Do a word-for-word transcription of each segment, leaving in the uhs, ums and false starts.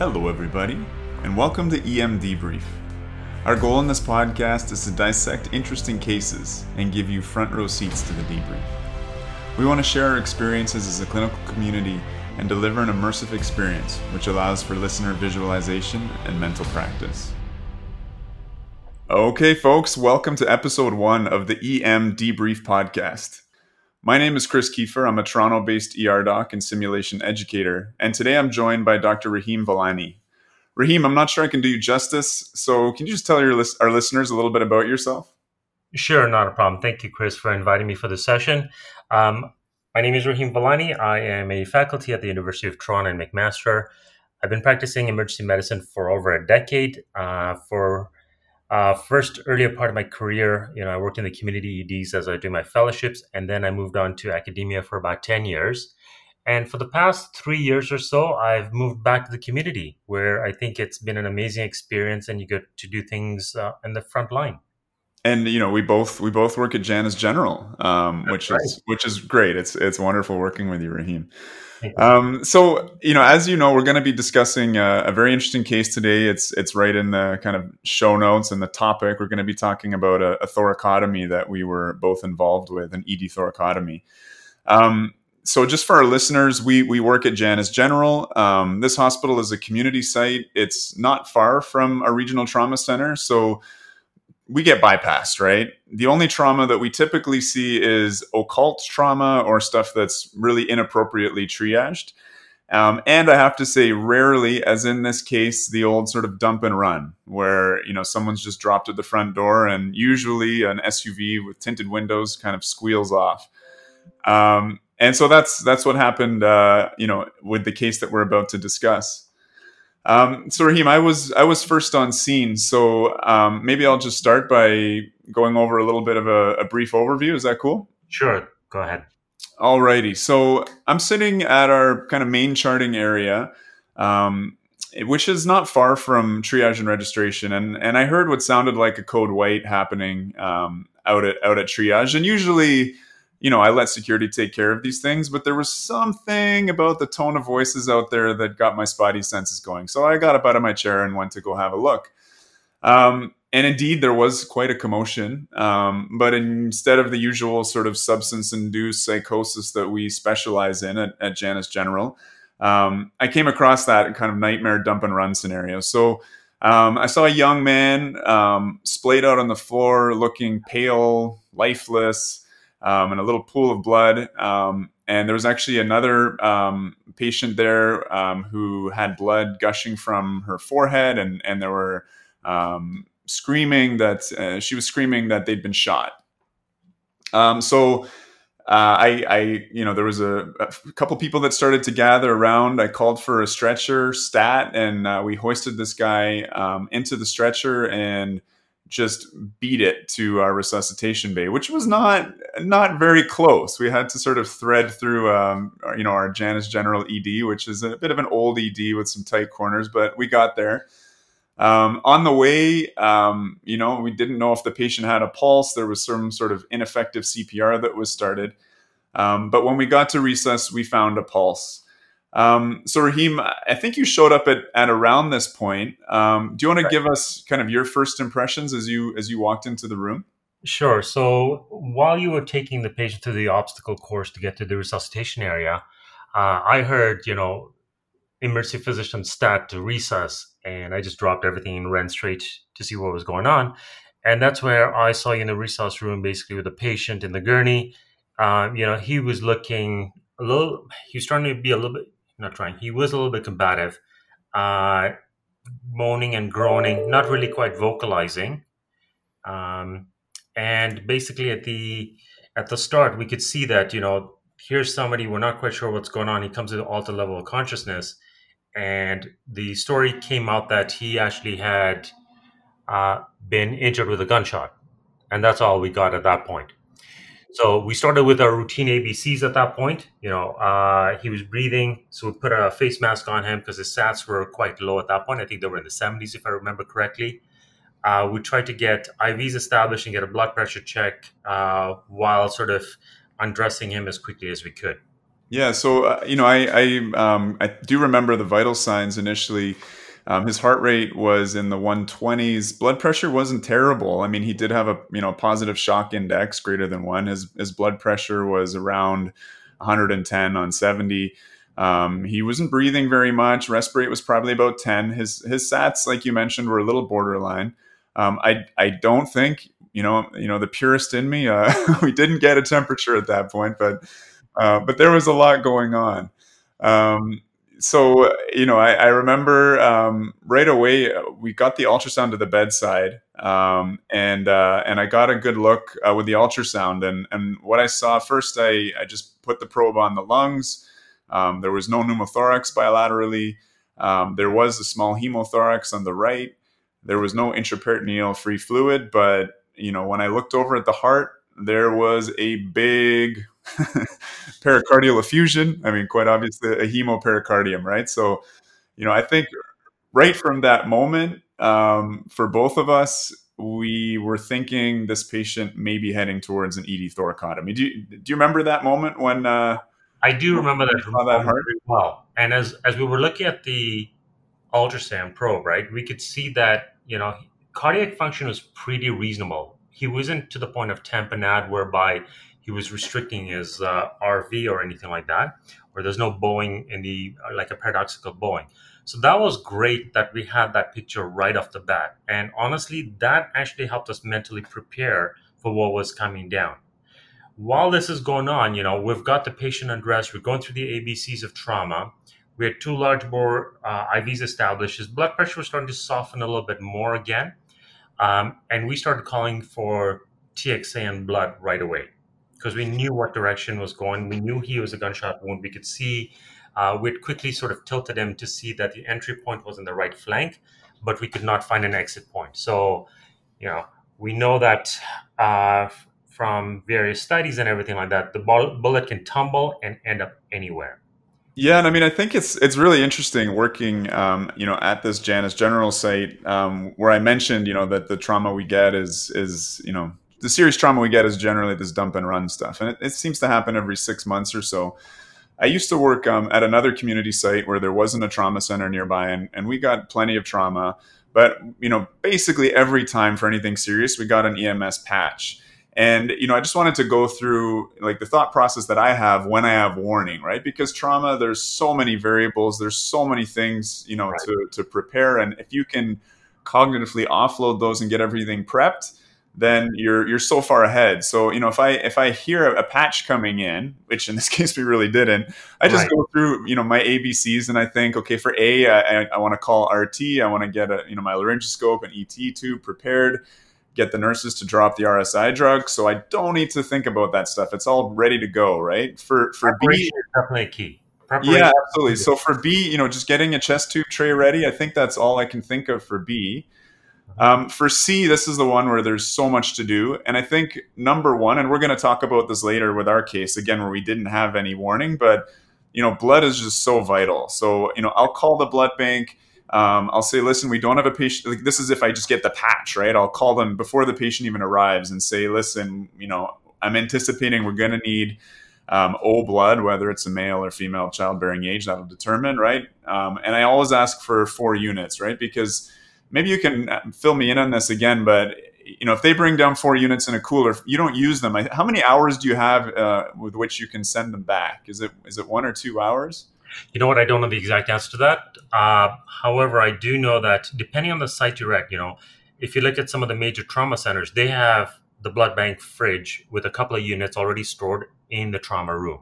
Hello, everybody, and welcome to E M Debrief. Our goal in this podcast is to dissect interesting cases and give you front row seats to the debrief. We want to share our experiences as a clinical community and deliver an immersive experience which allows for listener visualization and mental practice. Okay, folks, welcome to episode one of the E M Debrief podcast. My name is Chris Kiefer. I'm a Toronto-based E R doc and simulation educator, and today I'm joined by Doctor Rahim Vellani. Rahim, I'm not sure I can do you justice, so can you just tell your lis- our listeners a little bit about yourself? Sure, not a problem. Thank you, Chris, for inviting me for this session. Um, my name is Rahim Vellani. I am a faculty at the University of Toronto in McMaster. I've been practicing emergency medicine for over a decade. Uh, for Uh, first, earlier part of my career, you know, I worked in the community E Ds as I do my fellowships, and then I moved on to academia for about ten years. And for the past three years or so, I've moved back to the community, where I think it's been an amazing experience, and you get to do things uh, in the front line. And you know, we both we both work at Janus General, um, That's which right. is which is great. It's it's wonderful working with you, Rahim. Thank you. Um, so, you know, as you know, we're going to be discussing a, a very interesting case today. It's it's right in the kind of show notes and the topic. We're going to be talking about a, a thoracotomy that we were both involved with, an E D thoracotomy. Um, so just for our listeners, we we work at Janus General. Um, this hospital is a community site. It's not far from a regional trauma center, so we get bypassed, right? The only trauma that we typically see is occult trauma or stuff that's really inappropriately triaged. Um, and I have to say, rarely, as in this case, the old sort of dump and run, where you know someone's just dropped at the front door, and usually an S U V with tinted windows kind of squeals off. Um, and so that's that's what happened, uh, you know, with the case that we're about to discuss. Um, so Rahim, I was I was first on scene, so um, maybe I'll just start by going over a little bit of a, a brief overview. Is that cool? Sure, go ahead. Alrighty. So I'm sitting at our kind of main charting area, um, which is not far from triage and registration, and and I heard what sounded like a code white happening um, out at out at triage, and usually, you know, I let security take care of these things, but there was something about the tone of voices out there that got my spidey senses going. So I got up out of my chair and went to go have a look. Um, and indeed, there was quite a commotion. Um, but instead of the usual sort of substance-induced psychosis that we specialize in at, at Janus General, um, I came across that kind of nightmare dump and run scenario. So um, I saw a young man um, splayed out on the floor, looking pale, lifeless, Um, and a little pool of blood. Um, and there was actually another um, patient there um, who had blood gushing from her forehead, and and there were um, screaming that uh, she was screaming that they'd been shot. Um, so uh, I, I, you know, there was a, a couple people that started to gather around. I called for a stretcher stat, and uh, we hoisted this guy um, into the stretcher and just beat it to our resuscitation bay, which was not not very close. We had to sort of thread through, um, our, you know, our Janus General E D, which is a bit of an old E D with some tight corners, but we got there. Um, on the way, um, you know, we didn't know if the patient had a pulse. There was some sort of ineffective C P R that was started. Um, but when we got to resus, we found a pulse. Um, so Rahim, I think you showed up at, at around this point. Um, do you want to give us kind of your first impressions as you as you walked into the room? Sure. So while you were taking the patient through the obstacle course to get to the resuscitation area, uh, I heard, you know, emergency physician stat to resus, and I just dropped everything and ran straight to see what was going on. And that's where I saw you in the resus room, basically with the patient in the gurney. Um, you know, he was looking a little, he was trying to be a little bit, not trying, he was a little bit combative, uh, moaning and groaning, not really quite vocalizing. Um, and basically at the at the start, we could see that, you know, here's somebody, we're not quite sure what's going on. He comes to the altered level of consciousness. And the story came out that he actually had uh, been injured with a gunshot. And that's all we got at that point. So we started with our routine A B Cs at that point. You know, uh, he was breathing, so we put a face mask on him because his sats were quite low at that point. I think they were in the seventies, if I remember correctly. Uh, we tried to get I Vs established and get a blood pressure check uh, while sort of undressing him as quickly as we could. Yeah, so uh, you know, I I um I do remember the vital signs initially. Um, his heart rate was in the one twenties. Blood pressure wasn't terrible. I mean, he did have a you know positive shock index greater than one. His his blood pressure was around one hundred ten on seventy. Um, he wasn't breathing very much. Respirate was probably about ten. His his sats, like you mentioned, were a little borderline. Um, I I don't think you know you know the purist in me. Uh, we didn't get a temperature at that point, but uh, but there was a lot going on. Um, so you know, I, I remember um, right away uh, we got the ultrasound to the bedside, um, and uh, and I got a good look uh, with the ultrasound, and and what I saw first, I I just put the probe on the lungs. Um, there was no pneumothorax bilaterally. Um, there was a small hemothorax on the right. There was no intraperitoneal free fluid, but you know, when I looked over at the heart, there was a big pericardial effusion. I mean, quite obviously a hemopericardium, right? So, you know, I think right from that moment, um, for both of us, we were thinking this patient may be heading towards an E D thoracotomy. Do you, do you remember that moment when, uh, I do when remember you that saw that moment heart? very well. And as as we were looking at the ultrasound probe, right, we could see that, you know, cardiac function was pretty reasonable. He wasn't to the point of tamponade whereby he was restricting his uh, R V or anything like that, or there's no bowing in the, like a paradoxical bowing. So that was great that we had that picture right off the bat. And honestly, that actually helped us mentally prepare for what was coming down. While this is going on, you know, we've got the patient undressed, we're going through the A B Cs of trauma. We had two large bore uh, I Vs established. His blood pressure was starting to soften a little bit more again. Um, and we started calling for T X A and blood right away because we knew what direction was going. We knew he was a gunshot wound. We could see, uh, we'd quickly sort of tilted him to see that the entry point was in the right flank, but we could not find an exit point. So, you know, we know that uh, from various studies and everything like that, the bullet can tumble and end up anywhere. Yeah, and I mean, I think it's it's really interesting working, um, you know, at this Janus General site, um, where I mentioned, you know, that the trauma we get is is you know the serious trauma we get is generally this dump and run stuff, and it, it seems to happen every six months or so. I used to work um, at another community site where there wasn't a trauma center nearby, and, and we got plenty of trauma. But you know, basically every time for anything serious, we got an E M S patch. And you know, I just wanted to go through like the thought process that I have when I have warning, right? Because trauma, there's so many variables, there's so many things, you know, Right. to to prepare, and if you can cognitively offload those and get everything prepped, then you're you're so far ahead. So you know, if I if I hear a patch coming in, which in this case we really didn't, I just Right. go through you know my A B Cs and I think, okay, for A, I, I, I want to call R T, I want to get a you know my laryngoscope and E T tube prepared, get the nurses to drop the R S I drug, so I don't need to think about that stuff. It's all ready to go, right? For for B, Preparation is definitely a key. yeah, Preparation. absolutely. So for B, you know, just getting a chest tube tray ready, I think that's all I can think of for B. Um, for C, this is the one where there's so much to do. And I think number one, and we're going to talk about this later with our case, again, where we didn't have any warning, but, you know, blood is just so vital. So, you know, I'll call the blood bank. Um, I'll say, listen, we don't have a patient. Like, this is if I just get the patch, right? I'll call them before the patient even arrives and say, listen, you know, I'm anticipating we're going to need um, O blood, whether it's a male or female childbearing age, that'll determine, right? Um, and I always ask for four units, right? Because maybe you can fill me in on this again, but you know, if they bring down four units in a cooler, you don't use them. How many hours do you have uh, with which you can send them back? Is it is it one or two hours? You know what? I don't know the exact answer to that. Uh, however, I do know that depending on the site you're at, you know, if you look at some of the major trauma centers, they have the blood bank fridge with a couple of units already stored in the trauma room.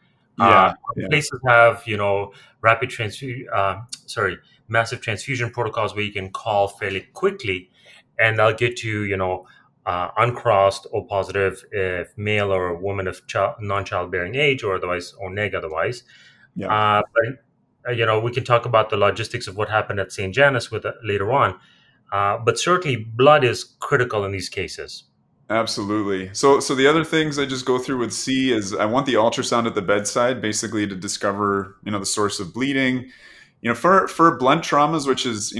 Uh, Yeah, yeah, Places have, you know, rapid transfusion, uh, sorry, massive transfusion protocols where you can call fairly quickly, and they'll get you, you know, uh, uncrossed O positive if male or woman of child, non-childbearing age, or otherwise, or neg otherwise. yeah. Uh, but uh, you know, we can talk about the logistics of what happened at Saint Janice with uh, later on. Uh, but certainly, blood is critical in these cases. Absolutely. So, so the other things I just go through with C is I want the ultrasound at the bedside, basically to discover, you know, the source of bleeding. You know, for for blunt traumas, which is, you know,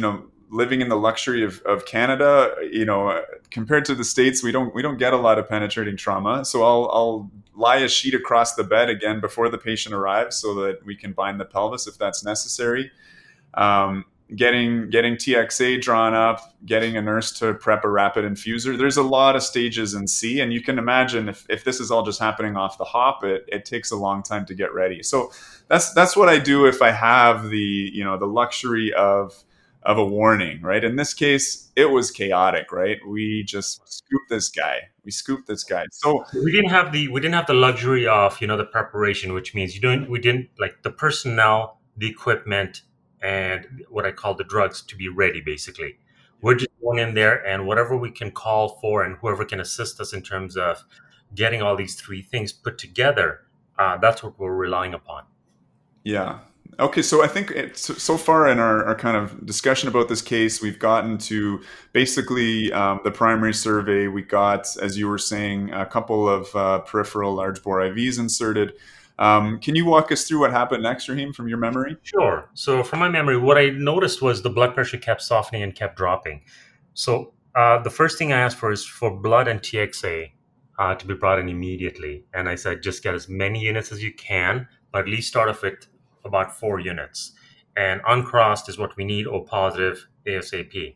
living in the luxury of, of Canada, you know, compared to the States, we don't we don't get a lot of penetrating trauma. So I'll I'll lie a sheet across the bed again before the patient arrives, so that we can bind the pelvis if that's necessary. Um, getting getting T X A drawn up, getting a nurse to prep a rapid infuser. There's a lot of stages in C, and you can imagine if, if this is all just happening off the hop, it, it takes a long time to get ready. So that's that's what I do if I have the, you know, the luxury of of a warning, right? In this case, it was chaotic, right? We just scooped this guy. We scooped this guy. So we didn't have the we didn't have the luxury of, you know, the preparation, which means you don't we didn't like the personnel, the equipment, and what I call the drugs to be ready, basically. We're just going in there, and whatever we can call for and whoever can assist us in terms of getting all these three things put together, uh, that's what we're relying upon. Yeah. Okay, so I think it's, so far in our, our kind of discussion about this case, we've gotten to basically um, the primary survey. We got, as you were saying, a couple of uh, peripheral large bore I Vs inserted. Um, can you walk us through what happened next, Rahim, from your memory? Sure. So from my memory, what I noticed was the blood pressure kept softening and kept dropping. So uh, the first thing I asked for is for blood and T X A uh, to be brought in immediately. And I said, just get as many units as you can, but at least start off with about four units. And uncrossed is what we need, O positive, ASAP.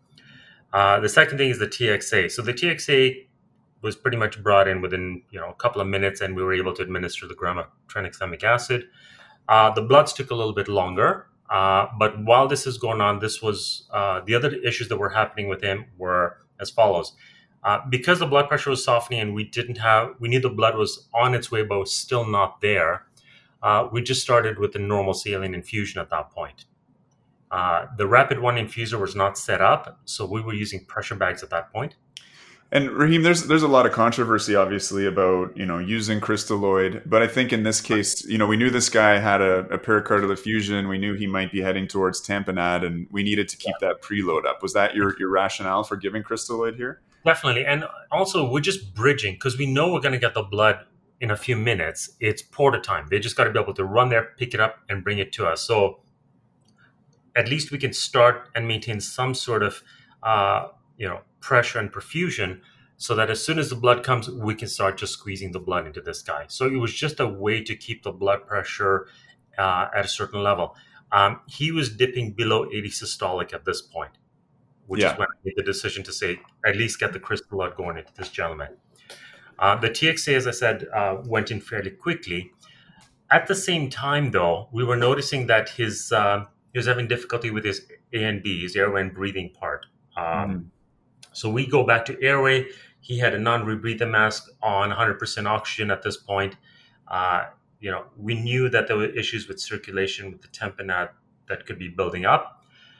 Uh, the second thing is the T X A. So the T X A was pretty much brought in within, you know, a couple of minutes, and we were able to administer the gram of tranexamic acid. Uh, the bloods took a little bit longer, uh, but while this is going on, this was uh, the other issues that were happening with him were as follows. Uh, because the blood pressure was softening and we didn't have, we knew the blood was on its way, but was still not there. Uh, we just started with the normal saline infusion at that point. Uh, the rapid one infuser was not set up, so we were using pressure bags at that point. And Rahim, there's there's a lot of controversy, obviously, about, you know, using crystalloid. But I think in this case, you know, we knew this guy had a, a pericardial effusion. We knew he might be heading towards tamponade, and we needed to keep that preload up. Was that your, your rationale for giving crystalloid here? Definitely. And also, we're just bridging because we know we're going to get the blood in a few minutes. It's porta time. They just got to be able to run there, pick it up, and bring it to us. So at least we can start and maintain some sort of, uh, you know, pressure and perfusion, so that as soon as the blood comes, we can start just squeezing the blood into this guy. So it was just a way to keep the blood pressure uh, at a certain level. Um, he was dipping below eighty systolic at this point, which yeah. is when I made the decision to say, at least get the crystalloid going into this gentleman. Uh, the T X A, as I said, uh, went in fairly quickly. At the same time, though, we were noticing that his uh, he was having difficulty with his A and B, his airway and breathing part. Um, mm. So we go back to airway. He had a non-rebreather mask on one hundred percent oxygen at this point. Uh, you know, we knew that there were issues with circulation with the tamponade that could be building up.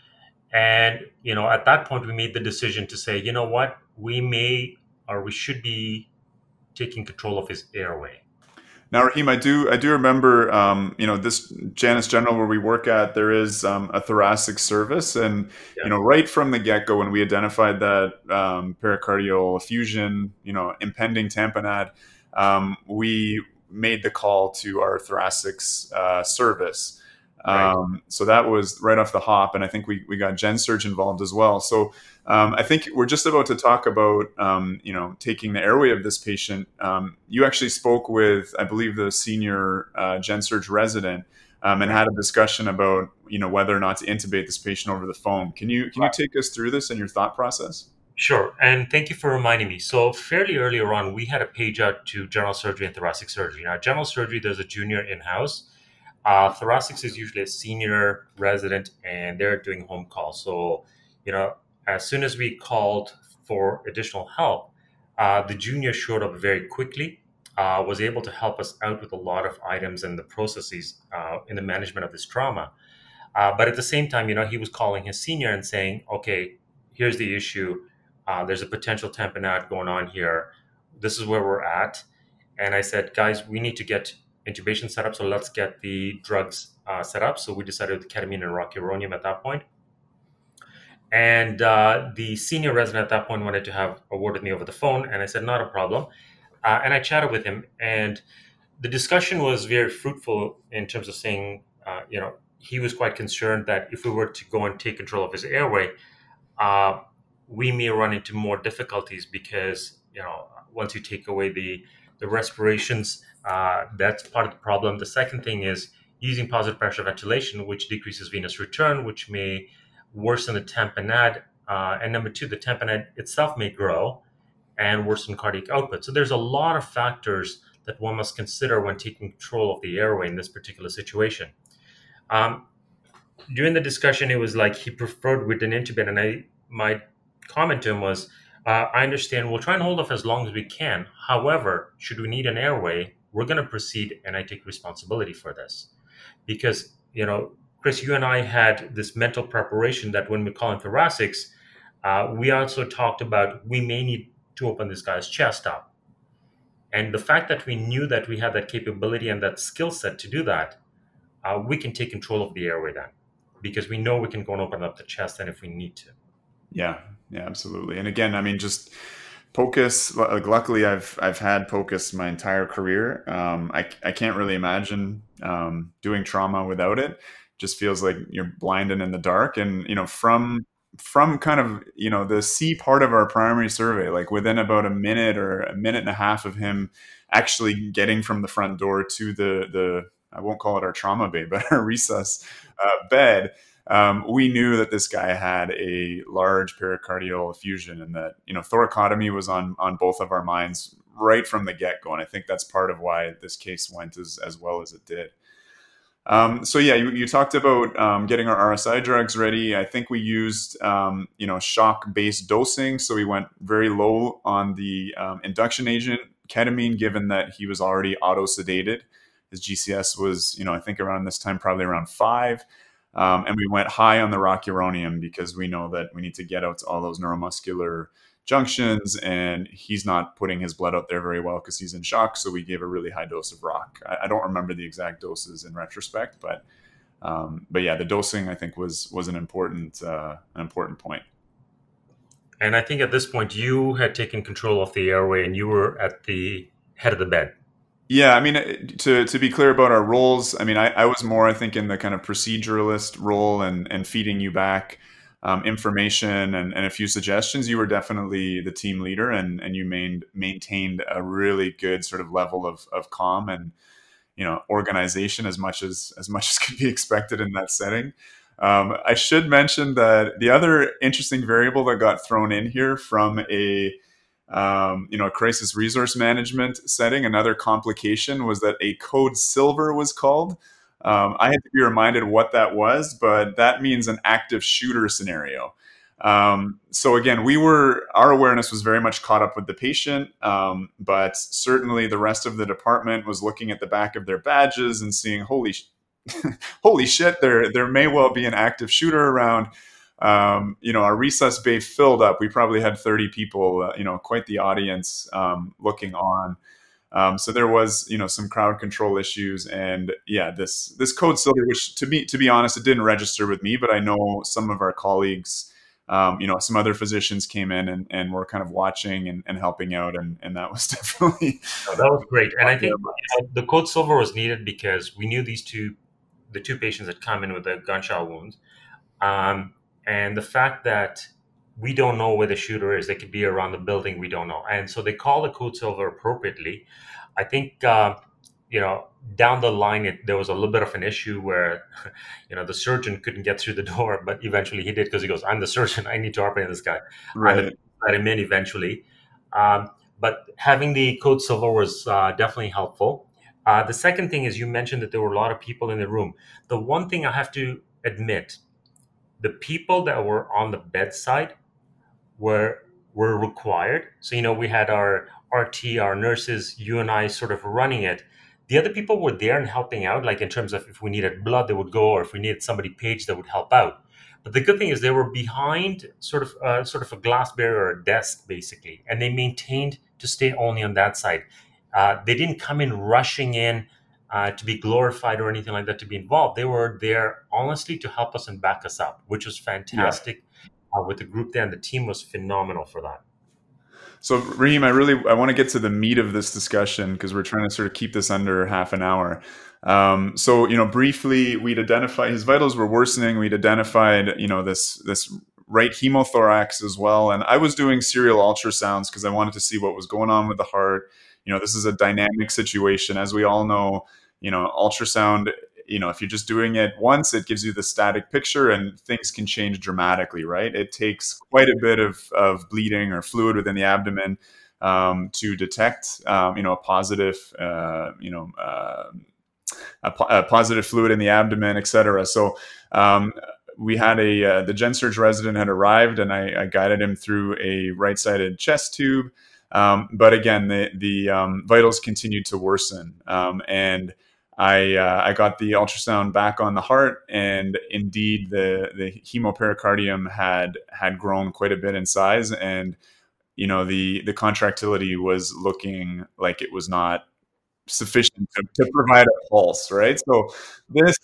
And, you know, at that point, we made the decision to say, you know what, we may or we should be taking control of his airway. Now, Rahim, I do I do remember, um, you know, this Janus General where we work at, there is um, a thoracic service. And, yeah. you know, right from the get-go, when we identified that um, pericardial effusion, you know, impending tamponade, um, we made the call to our thoracics uh, service. Right. Um, so that was right off the hop. And I think we, we got Gen Surg involved as well. So um, I think we're just about to talk about, um, you know, taking the airway of this patient. Um, you actually spoke with, I believe, the senior uh, Gen Surg resident um, and had a discussion about, you know, whether or not to intubate this patient over the phone. Can you, can right. you take us through this and your thought process? Sure. And thank you for reminding me. So fairly earlier on, we had a page out to general surgery and thoracic surgery. Now, general surgery, there's a junior in-house. Uh, thoracics is usually a senior resident, and they're doing home calls. So, you know, as soon as we called for additional help, uh, the junior showed up very quickly, uh, was able to help us out with a lot of items and the processes uh, in the management of this trauma. Uh, but at the same time, you know, he was calling his senior and saying, okay, here's the issue. Uh, there's a potential tamponade going on here. This is where we're at. And I said, guys, we need to get intubation set up, so let's get the drugs uh, set up. So we decided with ketamine and rocuronium at that point. And uh, the senior resident at that point wanted to have a word with me over the phone, and I said, not a problem. Uh, and I chatted with him, and the discussion was very fruitful in terms of saying, uh, you know, he was quite concerned that if we were to go and take control of his airway, uh, we may run into more difficulties because, you know, once you take away the the respirations, uh, that's part of the problem. The second thing is using positive pressure ventilation, which decreases venous return, which may worsen the tamponade. Uh, and number two, the tamponade itself may grow and worsen cardiac output. So there's a lot of factors that one must consider when taking control of the airway in this particular situation. Um, during the discussion, it was like he preferred with an intubate, and I my comment to him was, uh, I understand, we'll try and hold off as long as we can. However, should we need an airway, we're going to proceed, and I take responsibility for this. Because, you know, Chris, you and I had this mental preparation that when we call in thoracics, uh, we also talked about we may need to open this guy's chest up. And the fact that we knew that we had that capability and that skill set to do that, uh, we can take control of the airway then, because we know we can go and open up the chest then if we need to. Yeah, yeah, absolutely. And again, I mean, just POCUS, like, luckily I've I've had POCUS my entire career. Um, I, I can't really imagine um, doing trauma without it. Just feels like you're blind and in the dark. And, you know, from from kind of, you know, the C part of our primary survey, like within about a minute or a minute and a half of him actually getting from the front door to the, the I won't call it our trauma bay, but our resus uh, bed, um, we knew that this guy had a large pericardial effusion, and that, you know, thoracotomy was on, on both of our minds right from the get-go. And I think that's part of why this case went as, as well as it did. Um, so yeah, you, you talked about um, getting our R S I drugs ready. I think we used, um, you know, shock-based dosing. So we went very low on the um, induction agent, ketamine, given that he was already auto-sedated. His G C S was, you know, I think around this time, probably around five. Um, and we went high on the rocuronium because we know that we need to get out to all those neuromuscular junctions, and he's not putting his blood out there very well because he's in shock. So we gave a really high dose of rock. I, I don't remember the exact doses in retrospect, but um, but yeah, the dosing I think was was an important uh, an important point. And I think at this point you had taken control of the airway and you were at the head of the bed. Yeah, I mean, to to be clear about our roles, I mean, I, I was more, I think, in the kind of proceduralist role and and feeding you back um, information and, and a few suggestions. You were definitely the team leader, and and you main, maintained a really good sort of level of of calm and, you know, organization as much as as much as could be expected in that setting. Um, I should mention that the other interesting variable that got thrown in here from a um, you know, a crisis resource management setting, another complication was that a code silver was called. Um, I had to be reminded what that was, but that means an active shooter scenario. Um, so again, we were, our awareness was very much caught up with the patient, um, but certainly the rest of the department was looking at the back of their badges and seeing, holy, sh- holy shit, there, there may well be an active shooter around. Um, you know, our resus bay filled up. We probably had thirty people, uh, you know, quite the audience um, looking on. Um, so there was, you know, some crowd control issues, and yeah, this this code silver, which to be to be honest, it didn't register with me, but I know some of our colleagues, um, you know, some other physicians came in and, and were kind of watching and, and helping out, and, and that was definitely Oh, that was great. And I think you know, the code silver was needed because we knew these two, the two patients had come in with a gunshot wound, um, and the fact that we don't know where the shooter is. They could be around the building. We don't know. And so they call the code silver appropriately. I think, uh, you know, down the line, it, there was a little bit of an issue where, you know, the surgeon couldn't get through the door, but eventually he did because he goes, I'm the surgeon. I need to operate on this guy. right. I let him in eventually. Um, but having the code silver was uh, definitely helpful. Uh, the second thing is you mentioned that there were a lot of people in the room. The one thing I have to admit, the people that were on the bedside were were required. So, you know, we had our R T, our nurses, you and I sort of running it. The other people were there and helping out, like in terms of if we needed blood, they would go, or if we needed somebody paged, that would help out. But the good thing is they were behind sort of uh, sort of a glass barrier or a desk, basically, and they maintained to stay only on that side. Uh, they didn't come in rushing in uh, to be glorified or anything like that to be involved. They were there honestly to help us and back us up, which was fantastic. Yeah. Uh, with the group there, and the team was phenomenal for that. So, Raheem, I really I want to get to the meat of this discussion because we're trying to sort of keep this under half an hour. Um, so, you know, briefly, we'd identified his vitals were worsening. We'd identified, you know, this this right hemothorax as well. And I was doing serial ultrasounds because I wanted to see what was going on with the heart. You know, this is a dynamic situation, as we all know. You know, ultrasound, you know, if you're just doing it once, it gives you the static picture, and things can change dramatically, right? It takes quite a bit of, of bleeding or fluid within the abdomen um, to detect, um, you know, a positive, uh, you know, uh, a, po- a positive fluid in the abdomen, et cetera. So um, we had a uh, the gen surg resident had arrived, and I, I guided him through a right-sided chest tube. Um, but again, the the um, vitals continued to worsen, um, and I uh, I got the ultrasound back on the heart, and indeed the the hemopericardium had had grown quite a bit in size, and you know the the contractility was looking like it was not sufficient to, to provide a pulse, right? So this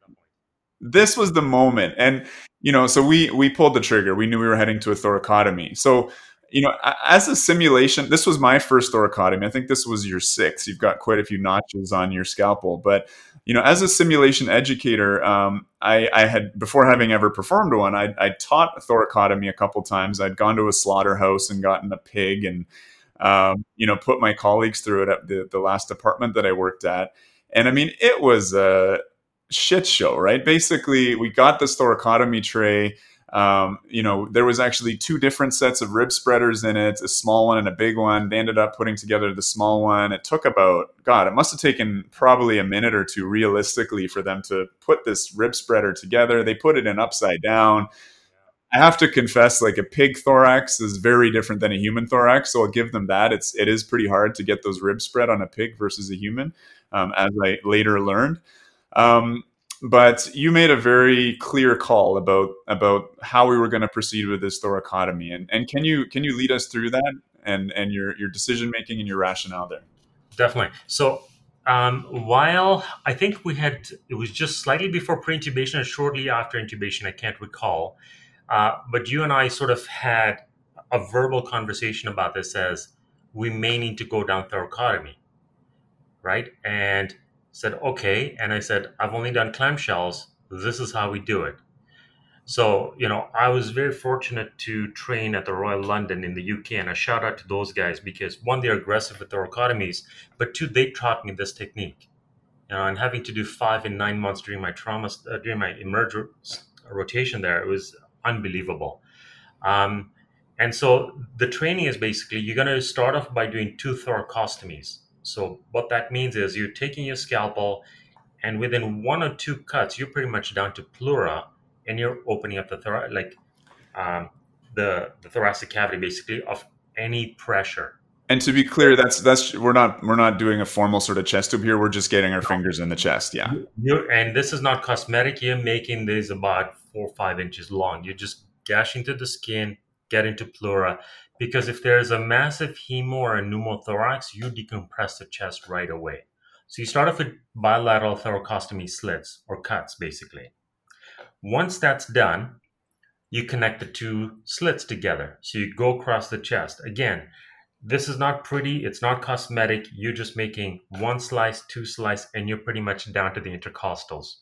this was the moment. And you know so we we pulled the trigger. We knew we were heading to a thoracotomy. So you know as a simulation, this was my first thoracotomy. I think this was your sixth. You've got quite a few notches on your scalpel. But you know as a simulation educator, um, I, I had, before having ever performed one, I I taught thoracotomy a couple times. I'd gone to a slaughterhouse and gotten a pig, and um, you know put my colleagues through it at the, the last department that I worked at. And I mean, it was a shit show, right? Basically, we got this thoracotomy tray. Um, you know, there was actually two different sets of rib spreaders in it, a small one and a big one. They ended up putting together the small one. It took about, God, it must have taken probably a minute or two realistically for them to put this rib spreader together. They put it in upside down. I have to confess, like, a pig thorax is very different than a human thorax. So I'll give them that. It's, it is pretty hard to get those ribs spread on a pig versus a human, um, as I later learned. Um, but you made a very clear call about about how we were going to proceed with this thoracotomy, and and can you can you lead us through that, and and your your decision making and your rationale there? Definitely. So um, while I think we had, it was just slightly before pre-intubation or shortly after intubation, I can't recall, uh, but you and I sort of had a verbal conversation about this as we may need to go down thoracotomy, right? And said, okay. And I said, I've only done clamshells. This is how we do it. So, you know, I was very fortunate to train at the Royal London in the U K. And a shout out to those guys because, one, they're aggressive with thoracotomies, but two, they taught me this technique. You know, and having to do five in nine months during my trauma, uh, during my emerge rotation there, it was unbelievable. Um, and so the training is basically, you're going to start off by doing two thoracostomies. So what that means is you're taking your scalpel, and within one or two cuts, you're pretty much down to pleura, and you're opening up the thora- like um, the the thoracic cavity, basically, of any pressure. And to be clear, that's that's we're not we're not doing a formal sort of chest tube here. We're just getting our fingers in the chest. Yeah. You're, and this is not cosmetic. You're making this about four or five inches long. You're just gashing to the skin, get into pleura. Because if there's a massive hemo or a pneumothorax, you decompress the chest right away. So you start off with bilateral thoracostomy slits or cuts, basically. Once that's done, you connect the two slits together. So you go across the chest. Again, this is not pretty. It's not cosmetic. You're just making one slice, two slice, and you're pretty much down to the intercostals.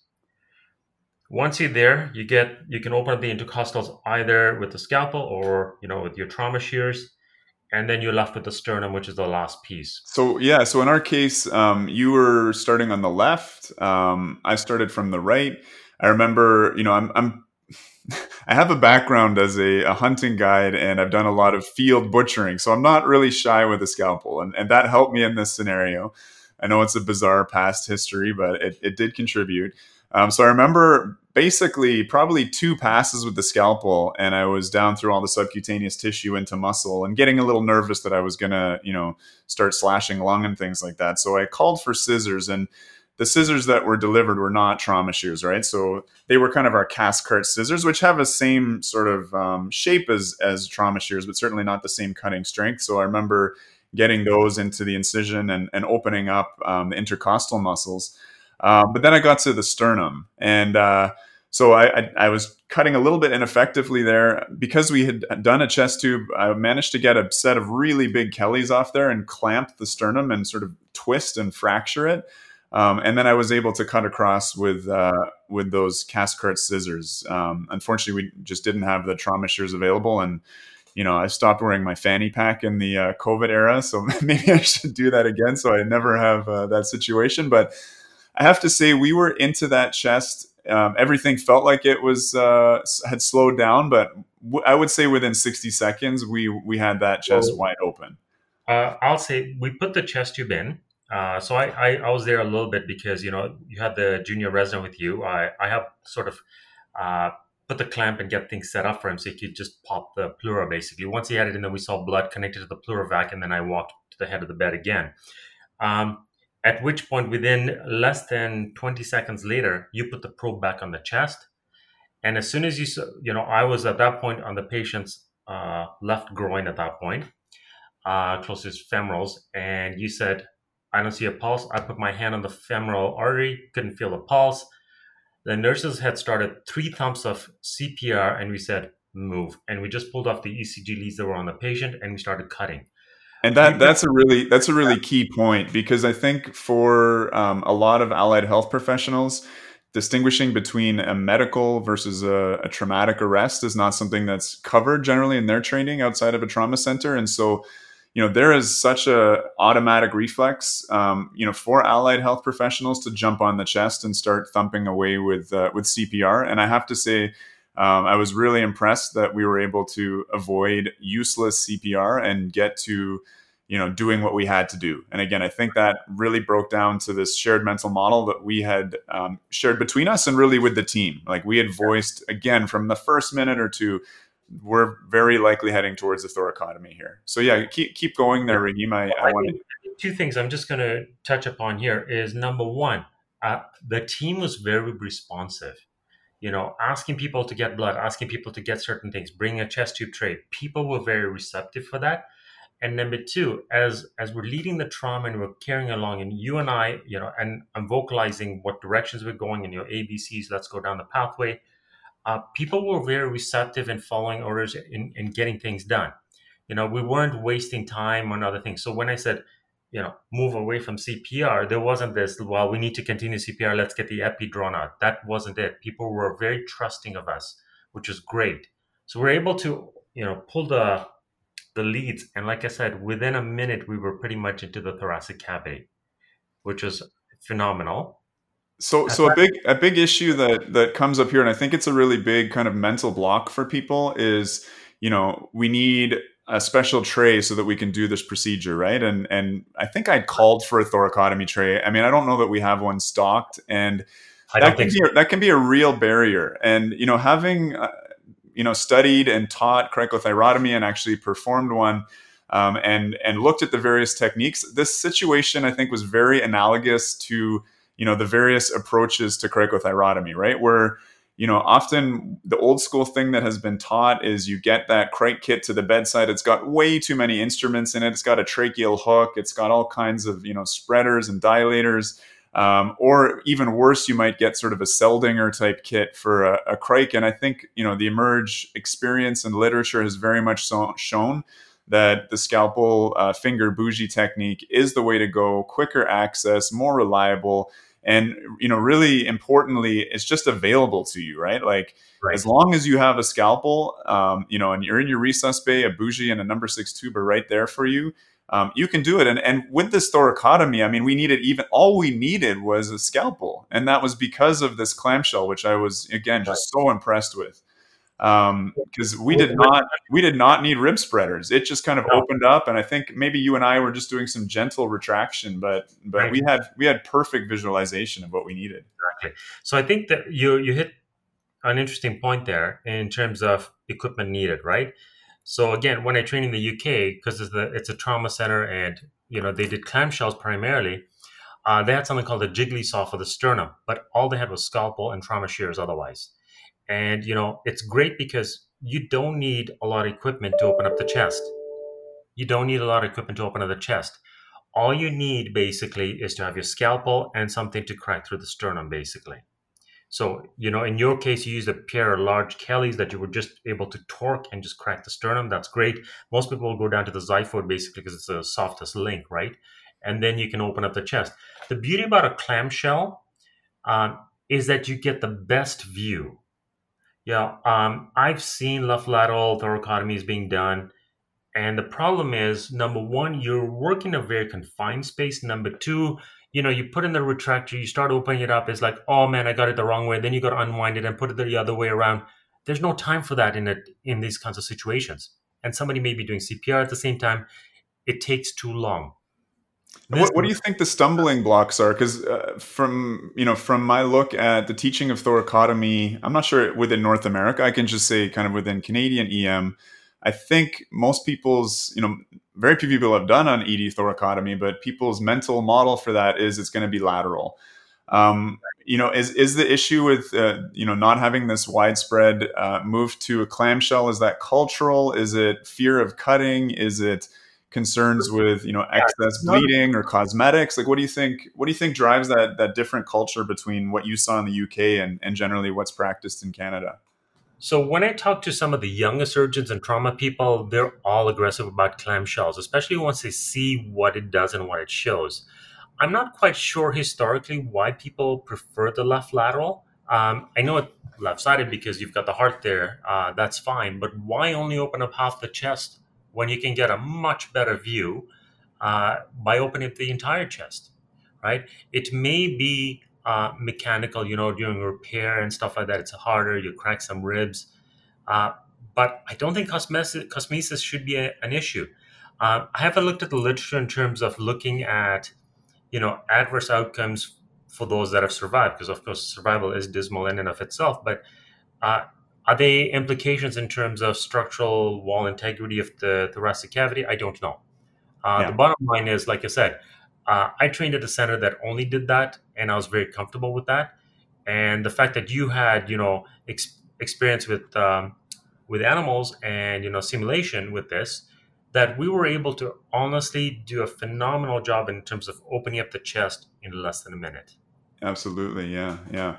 Once you're there, you get you can open up the intercostals either with the scalpel or, you know, with your trauma shears, and then you're left with the sternum, which is the last piece. So yeah, so in our case, um, you were starting on the left. Um, I started from the right. I remember, you know, I'm, I'm I have a background as a, a hunting guide, and I've done a lot of field butchering, so I'm not really shy with a scalpel, and, and that helped me in this scenario. I know it's a bizarre past history, but it, it did contribute. Um, so I remember basically probably two passes with the scalpel, and I was down through all the subcutaneous tissue into muscle and getting a little nervous that I was going to, you know, start slashing lung and things like that. So I called for scissors, and the scissors that were delivered were not trauma shears, right? So they were kind of our cast cart scissors, which have a same sort of um, shape as, as trauma shears, but certainly not the same cutting strength. So I remember getting those into the incision and, and opening up um, the intercostal muscles. Um, but then I got to the sternum, and uh, so I, I, I was cutting a little bit ineffectively there. Because we had done a chest tube, I managed to get a set of really big Kellys off there and clamp the sternum and sort of twist and fracture it. Um, and then I was able to cut across with uh, with those Caskart scissors. Um, unfortunately, we just didn't have the trauma shears available, and you know I stopped wearing my fanny pack in the uh, COVID era, so maybe I should do that again, so I never have uh, that situation. But I have to say, we were into that chest. Um, everything felt like it was uh, had slowed down, but w- I would say within sixty seconds, we we had that chest Well, wide open. uh, I'll say we put the chest tube in. Uh, so I, I, I was there a little bit because, you know, you had the junior resident with you. I, I have sort of uh, put the clamp and get things set up for him so he could just pop the pleura basically. Once he had it in, then we saw blood connected to the pleura vac, and then I walked to the head of the bed again. Um, at which point, within less than twenty seconds later, you put the probe back on the chest. And as soon as you, s- you know, I was at that point on the patient's uh, left groin at that point, uh, close to his femorals, and you said, I don't see a pulse. I put my hand on the femoral artery, couldn't feel a pulse. The nurses had started three thumps of C P R, and we said, move. And we just pulled off the E C G leads that were on the patient, and we started cutting. And We that did, that's a really that's a really key point, because I think for um, a lot of allied health professionals, distinguishing between a medical versus a, a traumatic arrest is not something that's covered generally in their training outside of a trauma center. And so, you know, there is such a automatic reflex, um, you know, for allied health professionals to jump on the chest and start thumping away with uh, with C P R. And I have to say, um, I was really impressed that we were able to avoid useless C P R and get to, you know, doing what we had to do. And again, I think that really broke down to this shared mental model that we had um, shared between us and really with the team. Like we had voiced again from the first minute or two, we're very likely heading towards a thoracotomy here. So yeah, keep keep going there, Raheem. I, I I want think two things I'm just going to touch upon here is number one, uh, the team was very responsive. You know, asking people to get blood, asking people to get certain things, bring a chest tube tray. People were very receptive for that. And number two, as as we're leading the trauma and we're carrying along, and you and I, you know, and I'm vocalizing what directions we're going in your A B Cs, let's go down the pathway. Uh, people were very receptive in following orders and, and getting things done. You know, we weren't wasting time on other things. So when I said, you know, move away from C P R, there wasn't this, well, we need to continue C P R, let's get the epi drawn out. That wasn't it. People were very trusting of us, which was great. So we're able to, you know, pull the the leads. And like I said, within a minute, we were pretty much into the thoracic cavity, which was phenomenal. so At so a that, big a big issue that that comes up here, and I think it's a really big kind of mental block for people is, you know, we need a special tray so that we can do this procedure, right? And and I think I called for a thoracotomy tray. I mean, I don't know that we have one stocked, and I don't that can think be so. that can be a real barrier. And you know, having uh, you know studied and taught cricothyrotomy and actually performed one, um, and and looked at the various techniques, this situation I think was very analogous to, you know, the various approaches to cricothyrotomy, right? Where, you know, often the old school thing that has been taught is you get that cric kit to the bedside. It's got way too many instruments in it. It's got a tracheal hook. It's got all kinds of, you know, spreaders and dilators. Um, or even worse, you might get sort of a Seldinger type kit for a, a cric. And I think, you know, the Emerge experience and literature has very much so shown that the scalpel uh, finger bougie technique is the way to go. Quicker access, more reliable, and you know, really importantly, it's just available to you, right? Like Right. as long as you have a scalpel, um, you know, and you're in your resus bay, a bougie and a number six tube are right there for you. Um, you can do it. And and with this thoracotomy, I mean, we needed even all we needed was a scalpel, and that was because of this clamshell, which I was again Right. just so impressed with, um because we With, did with, not we did not need rib spreaders. It just kind of no, opened up, and I think maybe you and I were just doing some gentle retraction, but but right. we had we had perfect visualization of what we needed. Exactly. So I think that you you hit an interesting point there in terms of equipment needed, right? So again, when I trained in the U K, because it's the it's a trauma center, and you know they did clamshells primarily. Uh, they had something called a jiggly saw for the sternum, but all they had was scalpel and trauma shears otherwise. And you know it's great because you don't need a lot of equipment to open up the chest. You don't need a lot of equipment to open up the chest. All you need basically is to have your scalpel and something to crack through the sternum, basically. So, you know, in your case, you used a pair of large Kellys that you were just able to torque and just crack the sternum. That's great. Most people will go down to the Zyphoid basically because it's the softest link, right? and then you can open up the chest. The beauty about a clamshell um, is that you get the best view. Yeah, um, I've seen left lateral thoracotomies being done, and the problem is, number one, you're working a very confined space. Number two, you know, you put in the retractor, you start opening it up. It's like, oh man, I got it the wrong way. Then you got to unwind it and put it the other way around. There's no time for that in it in these kinds of situations. And somebody may be doing C P R at the same time. It takes too long. This, What, what do you think the stumbling blocks are? Because uh, from you know from my look at the teaching of thoracotomy, I'm not sure within North America. I can just say kind of within Canadian E M. I think most people's you know very few people have done an E D thoracotomy, but people's mental model for that is it's going to be lateral. Um, you know, is is the issue with uh, you know not having this widespread uh, move to a clamshell? Is that cultural? Is it fear of cutting? Is it concerns with you know excess bleeding or cosmetics? Like, what do you think? What do you think drives that that different culture between what you saw in the U K and, and generally what's practiced in Canada? So when I talk to some of the younger surgeons and trauma people, they're all aggressive about clamshells, especially once they see what it does and what it shows. I'm not quite sure historically why people prefer the left lateral. Um, I know it's left-sided because you've got the heart there. Uh, that's fine. But why only open up half the chest when you can get a much better view uh, by opening up the entire chest, right? It may be uh, mechanical, you know, during repair and stuff like that. It's harder. You crack some ribs. Uh, but I don't think cosmesis, cosmesis should be a, an issue. Uh, I haven't looked at the literature in terms of looking at you know, adverse outcomes for those that have survived, because of course survival is dismal in and of itself. But uh, are there implications in terms of structural wall integrity of the thoracic cavity? I don't know. Uh, Yeah. The bottom line is, like I said, uh, I trained at a center that only did that, and I was very comfortable with that. And the fact that you had, you know, ex- experience with um, with animals and you know simulation with this, that we were able to honestly do a phenomenal job in terms of opening up the chest in less than a minute. Absolutely. Yeah. Yeah.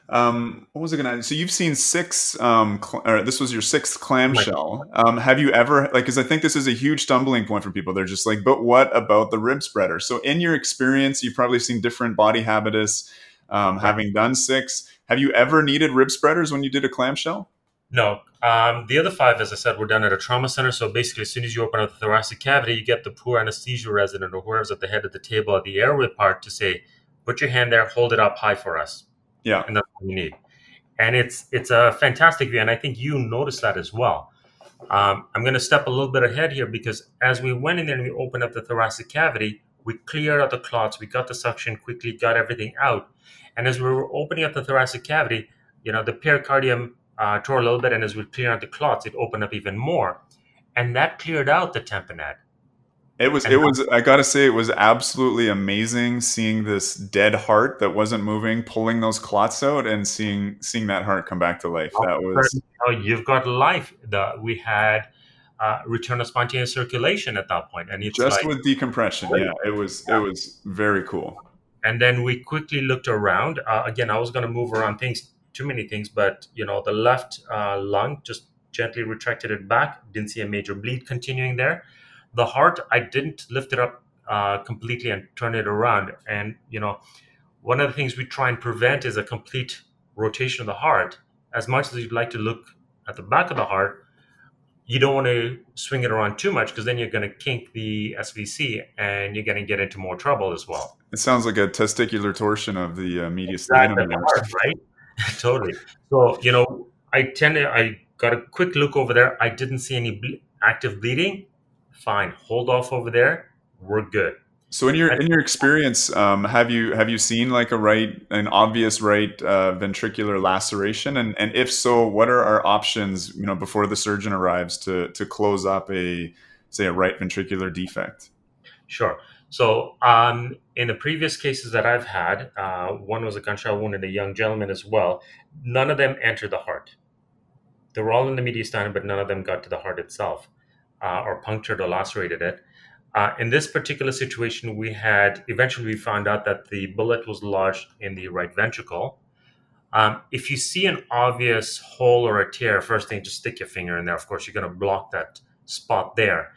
Um, what was I going to? So you've seen six. Um, cl- or this was your sixth Like, clamshell. Um, have you ever like? Because I think this is a huge stumbling point for people. They're just like, but what about the rib spreader? So in your experience, you've probably seen different body habitus. Um, right. having done six, have you ever needed rib spreaders when you did a clamshell? No, um, the other five, as I said, were done at a trauma center. So basically, as soon as you open up the thoracic cavity, you get the poor anesthesia resident or whoever's at the head of the table at the airway part to say, "Put your hand there, hold it up high for us," Yeah. and that's what you need. And it's it's a fantastic view, and I think you noticed that as well. Um, I'm going to step a little bit ahead here because as we went in there and we opened up the thoracic cavity, we cleared out the clots, we got the suction quickly, got everything out. And as we were opening up the thoracic cavity, you know, the pericardium uh, tore a little bit, and as we cleared out the clots, it opened up even more. And that cleared out the tamponade. It was, it And was, I gotta say, it was absolutely amazing seeing this dead heart that wasn't moving, pulling those clots out and seeing, seeing that heart come back to life. That was oh, you've got life. The, we had uh, return of spontaneous circulation at that point, and it's just like, with decompression. great. Yeah. It was, it was very cool. And then we quickly looked around. Uh, again, I was going to move around things, too many things, but you know, the left uh, lung just gently retracted it back. Didn't see a major bleed continuing there. The heart, I didn't lift it up uh, completely and turn it around. And you know, one of the things we try and prevent is a complete rotation of the heart. As much as you'd like to look at the back of the heart, you don't want to swing it around too much because then you're going to kink the S V C and you're going to get into more trouble as well. It sounds like a testicular torsion of the uh, mediastinum. Exactly, hard, right? Totally. So, you know, I tend to, I got a quick look over there. I didn't see any ble- active bleeding. Fine. Hold off over there. We're good. So in your And in your experience, um, have you have you seen like a right an obvious right uh, ventricular laceration, and and if so, what are our options? You know, before the surgeon arrives to to close up a say a right ventricular defect. Sure. So, um, in the previous cases that I've had, uh, one was a gunshot wound in a young gentleman as well. None of them entered the heart. They were all in the mediastinum, but none of them got to the heart itself, uh, or punctured or lacerated it. Uh, in this particular situation, we had eventually we found out that the bullet was lodged in the right ventricle. Um, if you see an obvious hole or a tear, first thing, just stick your finger in there. Of course, you're going to block that spot there.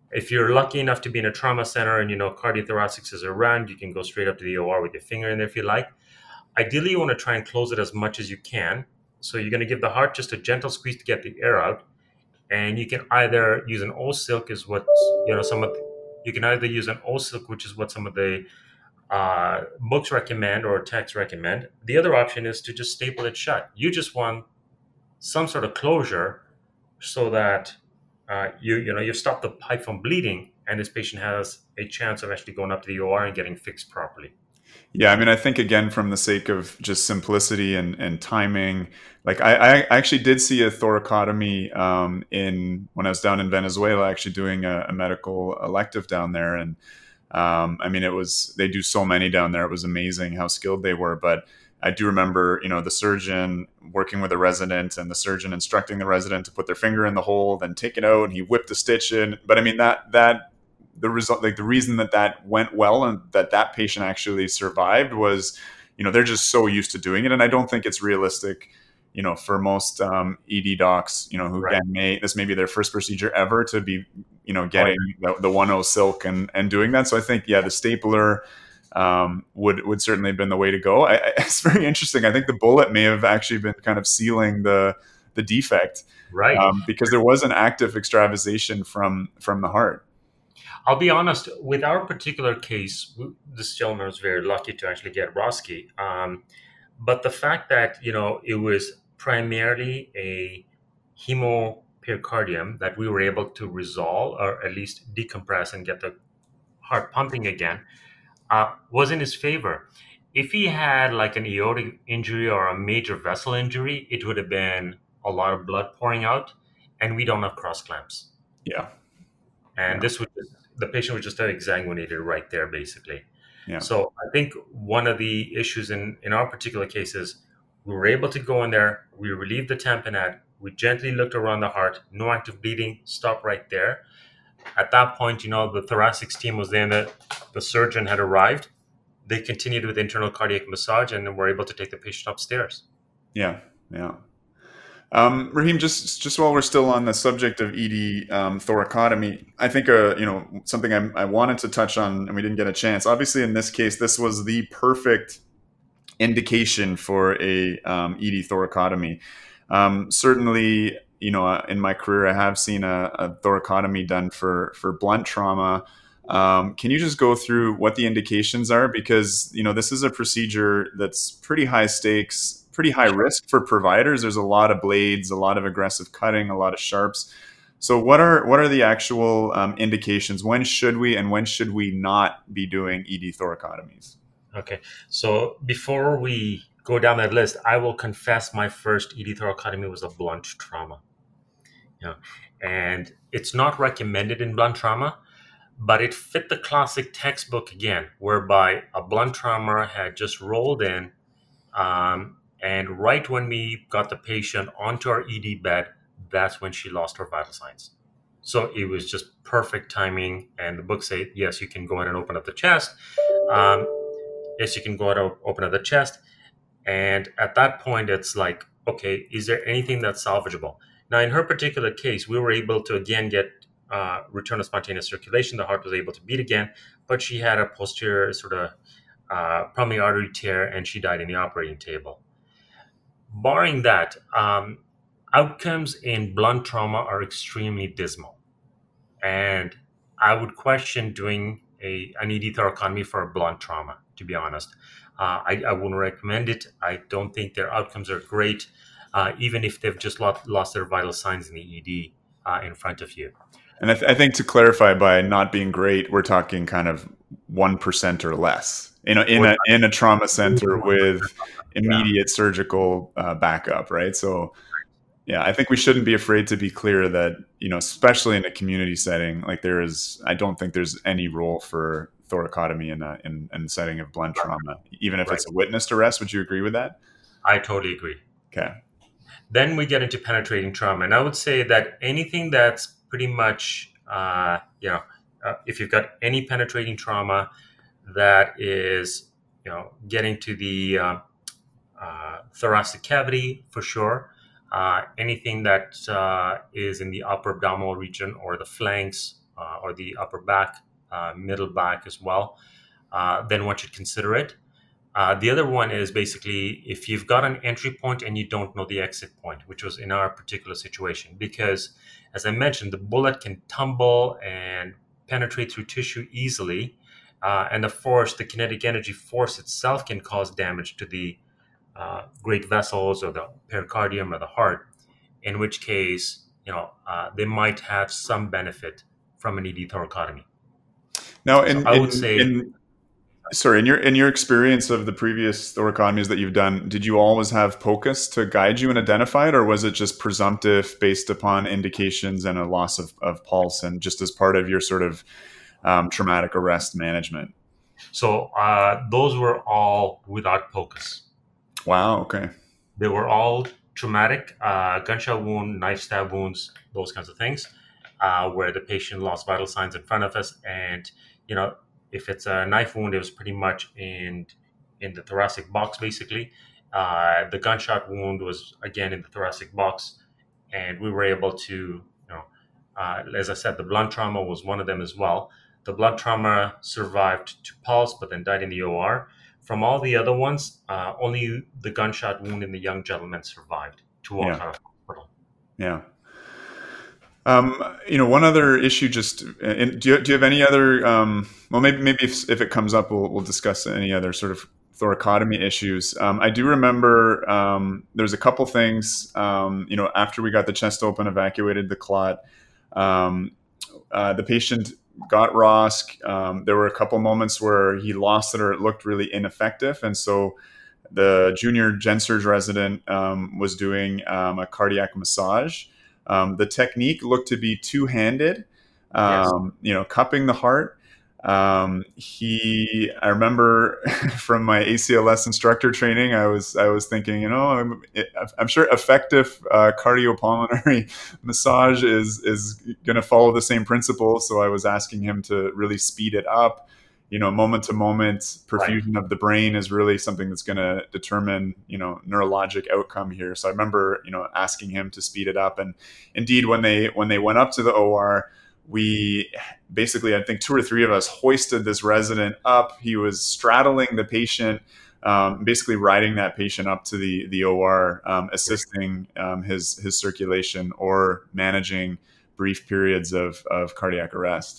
If you're lucky enough to be in a trauma center and you know cardiothoracics is around, you can go straight up to the O R with your finger in there if you like. Ideally, you want to try and close it as much as you can. So you're going to give the heart just a gentle squeeze to get the air out, and you can either use an O silk, is what you know some of the, you can either use an O silk, which is what some of the uh, books recommend or texts recommend. The other option is to just staple it shut. You just want some sort of closure so that uh, you you know you stop the pipe from bleeding, and this patient has a chance of actually going up to the O R and getting fixed properly. Yeah, I mean, I think again, from the sake of just simplicity and, and timing, like I, I actually did see a thoracotomy um, in when I was down in Venezuela, actually doing a, a medical elective down there, and um, I mean, it was they do so many down there. It was amazing how skilled they were, but I do remember, you know, the surgeon working with a resident and the surgeon instructing the resident to put their finger in the hole, then take it out, and he whipped the stitch in. But I mean, that that the result, like the reason that that went well and that that patient actually survived was, you know, they're just so used to doing it. And I don't think it's realistic, you know, for most um, E D docs, you know, who Right. again, may, this may be their first procedure ever to be, you know, getting the, the one oh silk and, and doing that. So I think, yeah, the stapler um, would, would certainly have been the way to go. I, I, it's very interesting. I think the bullet may have actually been kind of sealing the, the defect Right. um, because there was an active extravasation from, from the heart. I'll be honest, with our particular case, w- this gentleman was very lucky to actually get Roski. Um, but the fact that, you know, it was primarily a hemopericardium that we were able to resolve or at least decompress and get the heart pumping again uh, was in his favor. If he had like an aortic injury or a major vessel injury, it would have been a lot of blood pouring out, and we don't have cross clamps. Yeah. And Yeah. this would the patient was just exsanguinated right there, basically. Yeah. So I think one of the issues in in our particular case is we were able to go in there, we relieved the tamponade, we gently looked around the heart, no active bleeding, stop right there. At that point, you know, the thoracics team was there, that the surgeon had arrived. They continued with internal cardiac massage and were able to take the patient upstairs. Yeah. Yeah. Um, Raheem, just just while we're still on the subject of E D um, thoracotomy, I think uh, you know something I, I wanted to touch on, and we didn't get a chance. Obviously, in this case, this was the perfect indication for a um, E D thoracotomy. Um, certainly, you know, uh, in my career, I have seen a, a thoracotomy done for for blunt trauma. Um, can you just go through what the indications are? Because you know, this is a procedure that's pretty high stakes, pretty high risk for providers. There's a lot of blades, a lot of aggressive cutting, a lot of sharps. So, what are what are the actual um, indications? When should we and when should we not be doing E D thoracotomies? Okay, so before we go down that list, I will confess my first E D thoracotomy was a blunt trauma. You know, and it's not recommended in blunt trauma, but it fit the classic textbook again, whereby a blunt trauma had just rolled in, um, and right when we got the patient onto our E D bed, that's when she lost her vital signs. So it was just perfect timing, and the book said, yes, you can go ahead and open up the chest. Um, yes, you can go ahead and open up the chest. And at that point, it's like, okay, is there anything that's salvageable? Now, in her particular case, we were able to again get uh, return of spontaneous circulation. The heart was able to beat again, but she had a posterior sort of uh, pulmonary artery tear, and she died in the operating table. Barring that, um, outcomes in blunt trauma are extremely dismal, and I would question doing a an E D thoracotomy for a blunt trauma. To be honest, uh, I, I wouldn't recommend it. I don't think their outcomes are great, uh, even if they've just lost, lost their vital signs in the E D uh, in front of you. And I, th- I think to clarify, by not being great, we're talking kind of one percent or less. You know, in Or- a in a trauma center with Yeah, immediate surgical uh, backup, right? So, yeah, I think we shouldn't be afraid to be clear that, you know, especially in a community setting, like there is, I don't think there's any role for thoracotomy in a in, in the setting of blunt trauma, even if right. it's a witnessed arrest. Would you agree with that? I totally agree. Okay. Then we get into penetrating trauma, and I would say that anything that's pretty much, uh, you know, uh, if you've got any penetrating trauma that is, you know, getting to the uh, uh, thoracic cavity for sure. Uh, anything that uh, is in the upper abdominal region or the flanks uh, or the upper back, uh, middle back as well, uh, then one should consider it. Uh, the other one is basically if you've got an entry point and you don't know the exit point, which was in our particular situation, because as I mentioned, the bullet can tumble and penetrate through tissue easily, uh, and the force, the kinetic energy force itself, can cause damage to the uh, great vessels or the pericardium or the heart. In which case, you know, uh, they might have some benefit from an E D thoracotomy. Now, So in I would in say. in sorry, in your in your experience of the previous thoracotomies that you've done, did you always have POCUS to guide you and identify it, or was it just presumptive based upon indications and a loss of, of pulse, and just as part of your sort of um, traumatic arrest management? So uh, those were all without POCUS. Wow. Okay. They were all traumatic, uh, gunshot wound, knife stab wounds, those kinds of things, uh, where the patient lost vital signs in front of us. And, you know, if it's a knife wound, it was pretty much in in the thoracic box, basically. Uh, the gunshot wound was, again, in the thoracic box. And we were able to, you know, uh, as I said, the blunt trauma was one of them as well. The blunt trauma survived to pulse, but then died in the O R. From all the other ones, uh, only the gunshot wound in the young gentleman survived to walk Yeah. out of hospital. Yeah. Um, you know, one other issue. Just and do you, do you have any other? Um, well, maybe maybe if, if it comes up, we'll we'll discuss any other sort of thoracotomy issues. Um, I do remember um, there's a couple things. Um, you know, after we got the chest open, evacuated the clot, um, uh, the patient got R O S C. Um, there were a couple moments where he lost it or it looked really ineffective, and so the junior gen surg resident um, was doing um, a cardiac massage. Um, the technique looked to be two-handed, Yes. um, you know, cupping the heart. Um, he, I remember from my A C L S instructor training, I was, I was thinking, you know, I'm, I'm sure effective uh, cardiopulmonary massage is is going to follow the same principle. So I was asking him to really speed it up. You know, moment to moment perfusion Right. of the brain is really something that's going to determine, you know, neurologic outcome here. So I remember, you know, asking him to speed it up. And indeed, when they when they went up to the O R, we basically, I think two or three of us hoisted this resident up. He was straddling the patient, um, basically riding that patient up to the the O R, um, assisting um, his his circulation or managing brief periods of of cardiac arrest.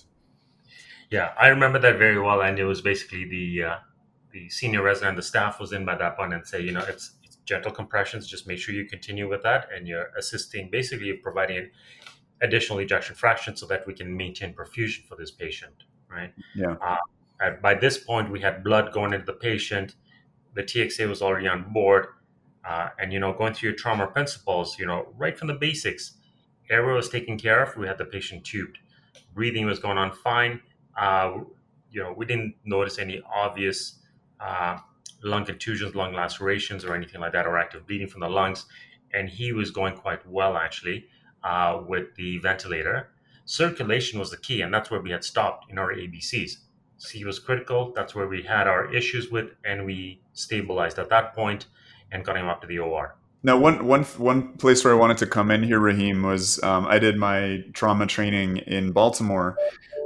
Yeah, I remember that very well, and it was basically the uh, the senior resident, the staff was in by that point and say, you know, it's, it's gentle compressions. Just make sure you continue with that, and you're assisting, basically providing additional ejection fraction so that we can maintain perfusion for this patient, right? Yeah. Uh, at, by this point, we had blood going into the patient. The T X A was already on board, uh, and you know, going through your trauma principles, you know, right from the basics, airway was taken care of. We had the patient tubed, breathing was going on fine. Uh, you know, we didn't notice any obvious uh, lung contusions, lung lacerations, or anything like that, or active bleeding from the lungs. And he was going quite well, actually, uh, with the ventilator. Circulation was the key, and that's where we had stopped in our A B Cs. C was critical. That's where we had our issues with, and we stabilized at that point and got him up to the O R. Now, one one one place where I wanted to come in here, Raheem, was um, I did my trauma training in Baltimore,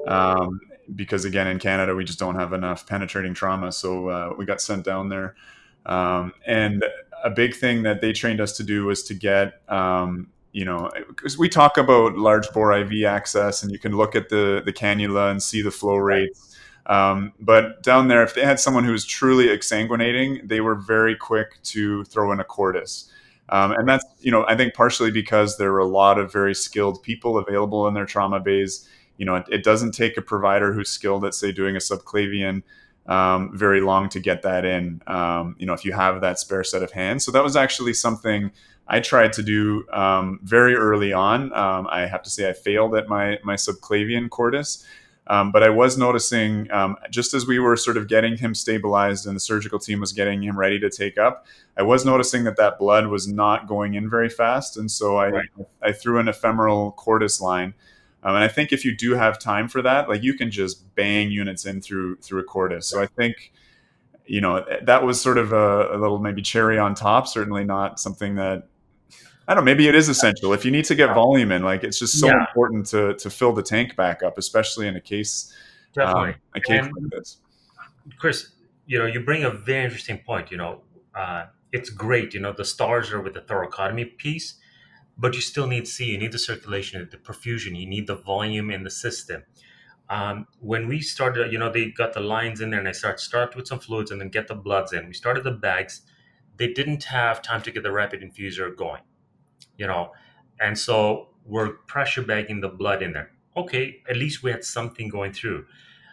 um, because again, in Canada, we just don't have enough penetrating trauma, so uh, we got sent down there. Um, and a big thing that they trained us to do was to get, um, you know, because we talk about large bore I V access, and you can look at the the cannula and see the flow rates. Um, but down there, if they had someone who was truly exsanguinating, they were very quick to throw in a cordis. Um, and that's, you know, I think partially because there were a lot of very skilled people available in their trauma bays. You know, it, it doesn't take a provider who's skilled at, say, doing a subclavian um, very long to get that in, um, you know, if you have that spare set of hands. So that was actually something I tried to do um, very early on. Um, I have to say I failed at my, my subclavian cordis. Um, but I was noticing, um, just as we were sort of getting him stabilized and the surgical team was getting him ready to take up, I was noticing that that blood was not going in very fast. And so I, Right. I threw an ephemeral cordis line. Um, and I think if you do have time for that, like you can just bang units in through through a cordis. So I think, you know, that was sort of a, a little maybe cherry on top. Certainly not something that I don't know, maybe it is essential. If you need to get volume in, like it's just so Yeah, important to to fill the tank back up, especially in a case definitely. um, a case And like this. Chris, you know, you bring a very interesting point. You know, uh, it's great. You know, the stars are with the thoracotomy piece, but you still need C. You need the circulation, the perfusion. You need the volume in the system. Um, when we started, you know, they got the lines in there, and I start start with some fluids, and then get the bloods in. We started the bags. They didn't have time to get the rapid infuser going. You know, and so we're pressure bagging the blood in there. Okay, at least we had something going through.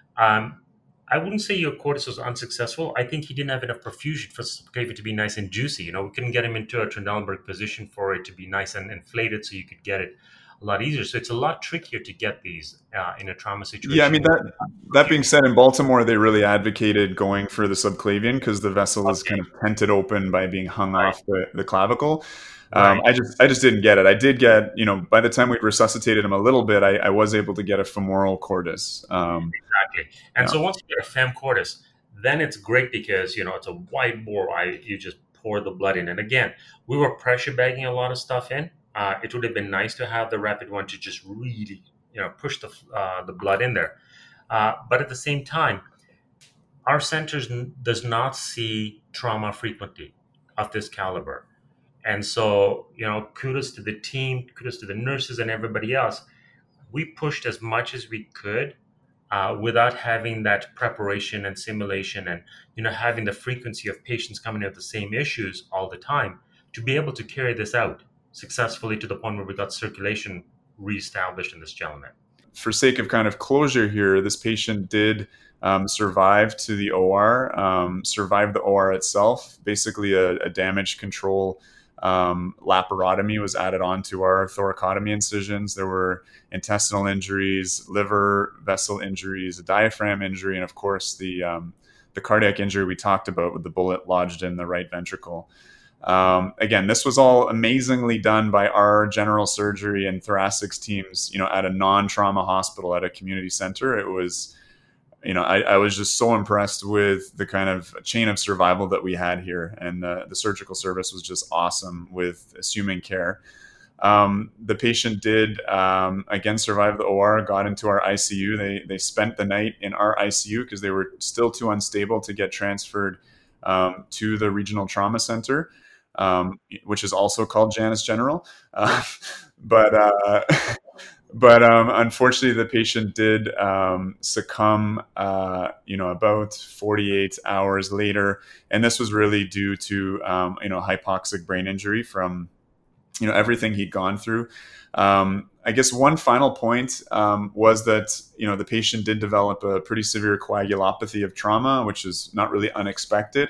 Um, I wouldn't say your Cortis was unsuccessful. I think he didn't have enough perfusion for subclavian to be nice and juicy. You know, we couldn't get him into a Trendelenburg position for it to be nice and inflated, so you could get it a lot easier. So it's a lot trickier to get these uh, in a trauma Yeah, I situation. mean that that being said, in Baltimore they really advocated going for the subclavian because the vessel is kind Okay, of tented open by being hung right, off the, the clavicle. Um, right, I just I just didn't get it. I did get, you know, by the time we resuscitated him a little bit, I, I was able to get a femoral cordis. Um, exactly. And yeah. so once you get a fem Cortis, then it's great because you know it's a wide bore. I you just pour the blood in, and again, we were pressure bagging a lot of stuff in. Uh, it would have been nice to have the rapid one to just really you know push the uh, the blood in there. Uh, but at the same time, our centers n- does not see trauma frequently of this caliber. And so, you know, kudos to the team, kudos to the nurses and everybody else. We pushed as much as we could uh, without having that preparation and simulation and, you know, having the frequency of patients coming in with the same issues all the time to be able to carry this out successfully to the point where we got circulation reestablished in this gentleman. For sake of kind of closure here, this patient did um, survive to the O R, um, survive the O R itself. Basically, a, a damage control um, laparotomy was added onto our thoracotomy incisions. There were intestinal injuries, liver vessel injuries, a diaphragm injury, and of course the um, the cardiac injury we talked about with the bullet lodged in the right ventricle. Um, again, this was all amazingly done by our general surgery and thoracics teams, you know, at a non-trauma hospital at a community center. It was, you know, I, I was just so impressed with the kind of chain of survival that we had here. And uh, the surgical service was just awesome with assuming care. Um, the patient did, um, again, survive the O R, got into our I C U. They, they spent the night in our I C U because they were still too unstable to get transferred um, to the regional trauma center. Um, which is also called Janus General. Uh, but uh, but um, unfortunately, the patient did um, succumb, uh, you know, about forty-eight hours later, and this was really due to um, you know hypoxic brain injury from you know everything he'd gone through. Um, I guess one final point um, was that you know the patient did develop a pretty severe coagulopathy of trauma, which is not really unexpected.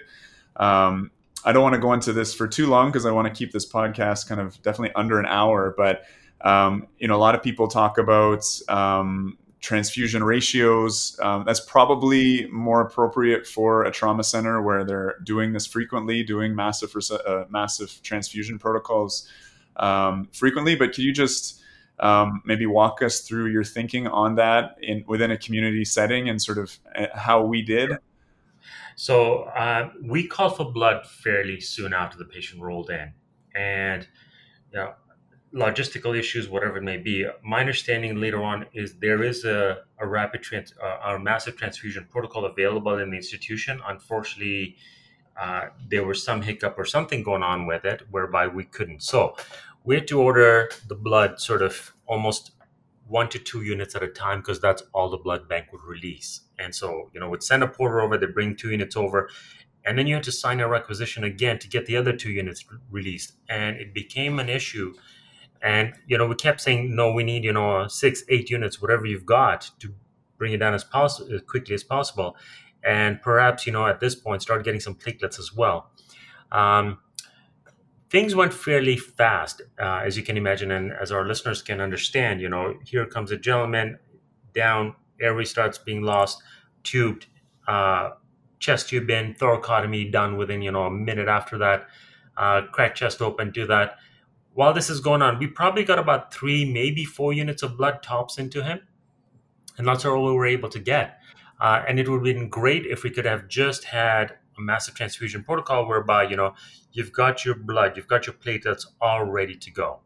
Um, I don't want to go into this for too long because I want to keep this podcast kind of definitely under an hour. But um, you know, a lot of people talk about um, transfusion ratios. Um, that's probably more appropriate for a trauma center where they're doing this frequently, doing massive uh, massive transfusion protocols um, frequently. But can you just um, maybe walk us through your thinking on that in within a community setting and sort of how we did? So uh, we called for blood fairly soon after the patient rolled in, and you know, logistical issues, whatever it may be. My understanding later on is there is a, a rapid trans, uh, a massive transfusion protocol available in the institution. Unfortunately, uh, there was some hiccup or something going on with it, whereby we couldn't. So we had to order the blood sort of almost one to two units at a time because that's all the blood bank would release. And so, you know, we'd send a porter over, they bring two units over, and then you had to sign a requisition again to get the other two units released. And it became an issue. And, you know, we kept saying, no, we need, you know, six, eight units, whatever you've got to bring it down as, poss- as quickly as possible. And perhaps, you know, at this point, start getting some platelets as well. Um, things went fairly fast, uh, as you can imagine, and as our listeners can understand. You know, here comes a gentleman down, airway starts being lost, tubed, uh, chest tube in, thoracotomy done within you know a minute after that, uh, crack chest open, do that. While this is going on, we probably got about three, maybe four units of blood tops into him, and that's all we were able to get. Uh, and it would have been great if we could have just had a massive transfusion protocol whereby, you know, you've got your blood, you've got your platelets all ready to go.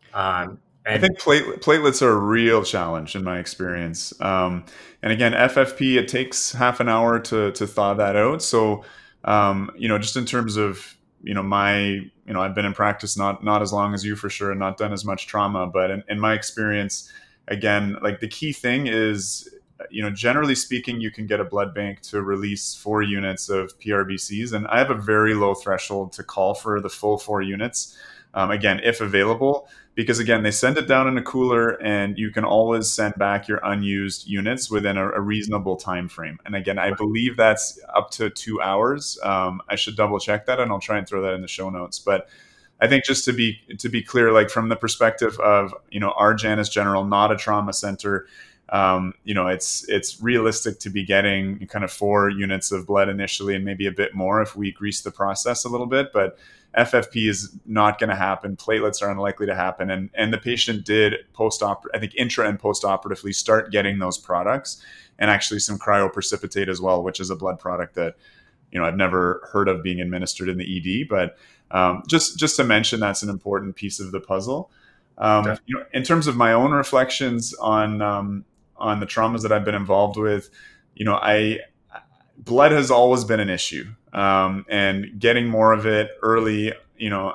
Um, I and think plate, platelets are a real challenge in my experience. Um, and again, F F P, it takes half an hour to to thaw that out. So, um, you know, just in terms of, you know, my, you know, I've been in practice not not as long as you for sure, and not done as much trauma, but in, in my experience, again, like the key thing is, you know, generally speaking, you can get a blood bank to release four units of P R B Cs, and I have a very low threshold to call for the full four units. Um, again, if available, because again, they send it down in a cooler, and you can always send back your unused units within a, a reasonable time frame. And again, I believe that's up to two hours. Um, I should double check that, and I'll try and throw that in the show notes. But I think just to be to be clear, like from the perspective of, you know, our Janus General, not a trauma center, um, you know, it's it's realistic to be getting kind of four units of blood initially, and maybe a bit more if we grease the process a little bit. But F F P is not going to happen. Platelets are unlikely to happen. And and the patient did post-op, I think intra and post-operatively start getting those products, and actually some cryoprecipitate as well, which is a blood product that, you know, I've never heard of being administered in the E D. But um, just just to mention, that's an important piece of the puzzle. Um, you know, in terms of my own reflections on um, on the traumas that I've been involved with, you know, I blood has always been an issue, um, and getting more of it early, you know,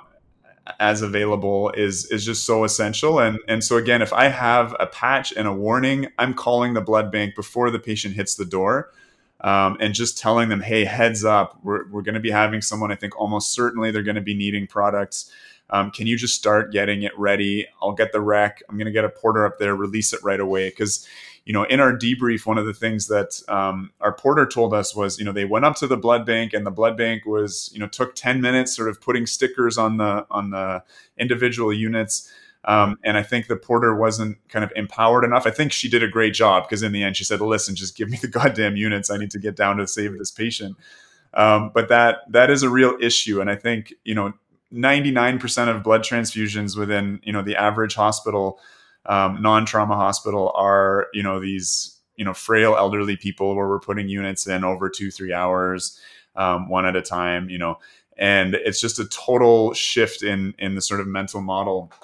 as available is is just so essential. And and so again, if I have a patch and a warning, I'm calling the blood bank before the patient hits the door, um, and just telling them, hey, heads up, we're we're going to be having someone. I think almost certainly they're going to be needing products. Um, can you just start getting it ready? I'll get the rec. I'm going to get a porter up there, release it right away. Because, you know, in our debrief, one of the things that um, our porter told us was, you know, they went up to the blood bank, and the blood bank was, you know, took ten minutes sort of putting stickers on the on the individual units. Um, and I think the porter wasn't kind of empowered enough. I think she did a great job, because in the end she said, listen, just give me the goddamn units. I need to get down to save this patient. Um, but that that is a real issue. And I think, you know, ninety-nine percent of blood transfusions within, you know, the average hospital, um, non-trauma hospital, are, you know, these, you know, frail elderly people where we're putting units in over two, three hours, um, one at a time, you know, and it's just a total shift in, in the sort of mental model.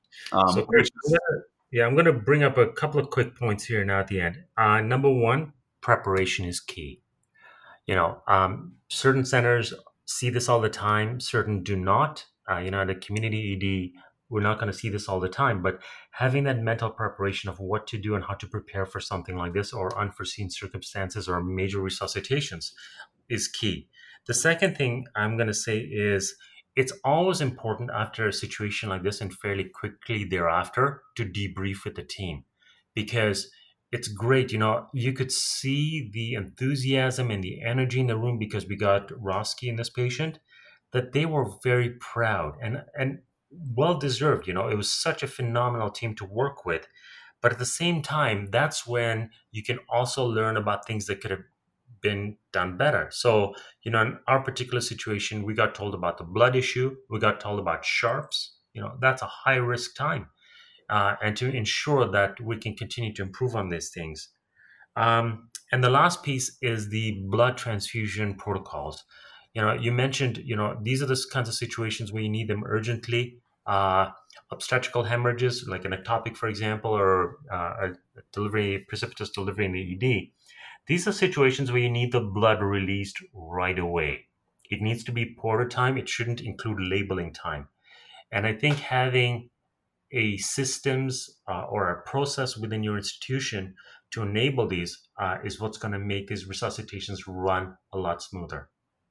Um, so, Chris, which I'm is, gonna- yeah, I'm going to bring up a couple of quick points here now at the end. Uh, number one, preparation is key. You know, um, certain centers see this all the time, certain do not. Uh, you know, at a community E D, we're not going to see this all the time, but having that mental preparation of what to do and how to prepare for something like this, or unforeseen circumstances or major resuscitations, is key. The second thing I'm going to say is it's always important after a situation like this, and fairly quickly thereafter, to debrief with the team, because it's great. You know, you could see the enthusiasm and the energy in the room, because we got Roski and this patient, that they were very proud and, and well deserved. You know, it was such a phenomenal team to work with. But at the same time, that's when you can also learn about things that could have been done better. So, you know, in our particular situation, we got told about the blood issue, we got told about sharps. You know, that's a high risk time. Uh, and to ensure that we can continue to improve on these things. Um, and the last piece is the blood transfusion protocols. You know, you mentioned, you know, these are the kinds of situations where you need them urgently. Uh, obstetrical hemorrhages, like an ectopic, for example, or uh, a delivery, precipitous delivery in the E D. These are situations where you need the blood released right away. It needs to be porter time. It shouldn't include labeling time. And I think having a systems uh, or a process within your institution to enable these uh, is what's going to make these resuscitations run a lot smoother.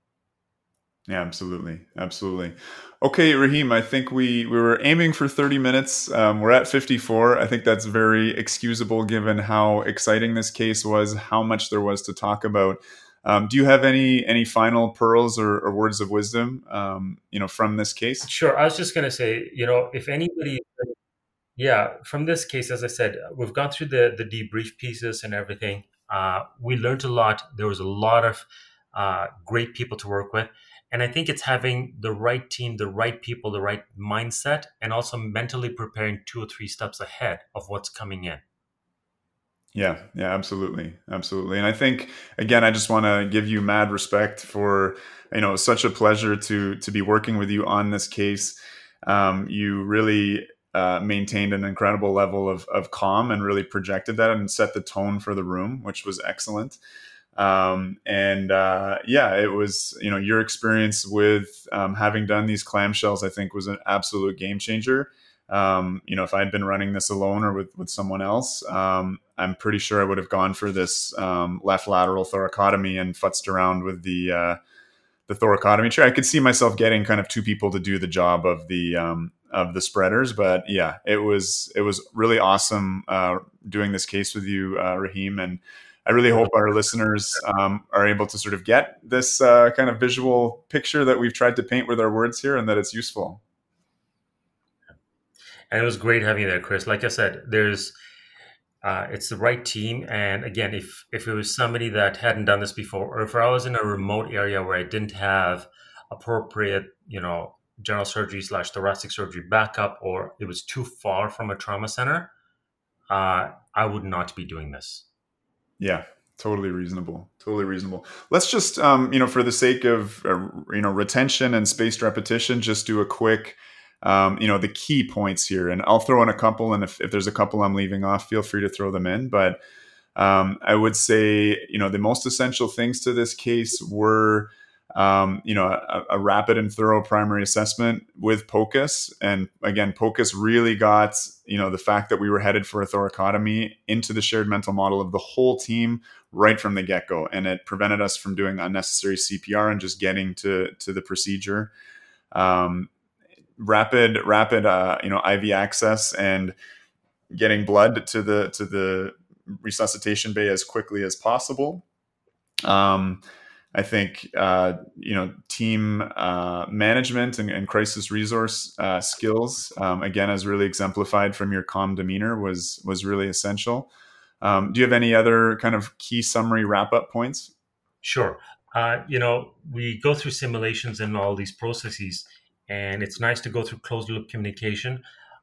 yeah, absolutely. Absolutely. Okay, Rahim, I think we, we were aiming for thirty minutes. Um, we're at fifty-four. I think that's very excusable given how exciting this case was, how much there was to talk about. Um, do you have any any final pearls or, or words of wisdom, um, you know, from this case? Sure. I was just going to say, you know, if anybody, yeah, from this case, as I said, we've gone through the, the debrief pieces and everything. Uh, we learned a lot. There was a lot of uh, great people to work with. And I think it's having the right team, the right people, the right mindset, and also mentally preparing two or three steps ahead of what's coming in. Yeah, yeah, absolutely, absolutely. And I think again, I just want to give you mad respect for, you know, such a pleasure to to be working with you on this case. Um, you really uh, maintained an incredible level of of calm and really projected that and set the tone for the room, which was excellent. Um, and uh, yeah, it was, you know, your experience with um, having done these clamshells, I think, was an absolute game changer. Um, you know, if I'd been running this alone or with, with someone else, um, I'm pretty sure I would have gone for this um, left lateral thoracotomy and futzed around with the uh, the thoracotomy chair. I could see myself getting kind of two people to do the job of the um, of the spreaders, but yeah, it was it was really awesome uh, doing this case with you, uh, Rahim, and I really hope our listeners um, are able to sort of get this uh, kind of visual picture that we've tried to paint with our words here, and that it's useful. And it was great having you there, Chris. Like I said, there's uh, it's the right team. And again, if if it was somebody that hadn't done this before, or if I was in a remote area where I didn't have appropriate, you know, general surgery slash thoracic surgery backup, or it was too far from a trauma center, uh, I would not be doing this. Yeah, totally reasonable. Totally reasonable. Let's just, um, you know, for the sake of, uh, you know, retention and spaced repetition, just do a quick, um, you know, the key points here. And I'll throw in a couple. And if, if there's a couple I'm leaving off, feel free to throw them in. But um, I would say, you know, the most essential things to this case were, um, you know, a, a rapid and thorough primary assessment with POCUS. And again, POCUS really got, you know, the fact that we were headed for a thoracotomy into the shared mental model of the whole team right from the get-go. And it prevented us from doing unnecessary C P R and just getting to, to the procedure. Um, rapid, rapid, uh, you know, I V access and getting blood to the, to the resuscitation bay as quickly as possible. Um, I think uh, you know team uh, management and, and crisis resource uh, skills, um, again, as really exemplified from your calm demeanor, was was really essential. Um, do you have any other kind of key summary wrap up points? Sure. Uh, you know, we go through simulations and all these processes, and it's nice to go through closed loop communication.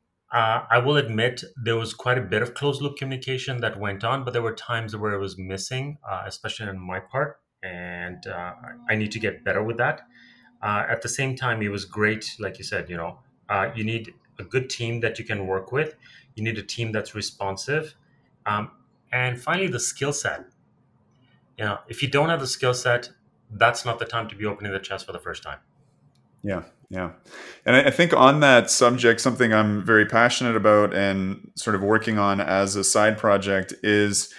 Uh, I will admit there was quite a bit of closed loop communication that went on, but there were times where it was missing, uh, especially on my part, and uh, I need to get better with that. Uh, at the same time, it was great, like you said. You know, uh, you need a good team that you can work with. You need a team that's responsive, um, and finally, the skill set. You know, if you don't have the skill set, that's not the time to be opening the chest for the first time. Yeah, yeah. And I, I think on that subject, something I'm very passionate about and sort of working on as a side project is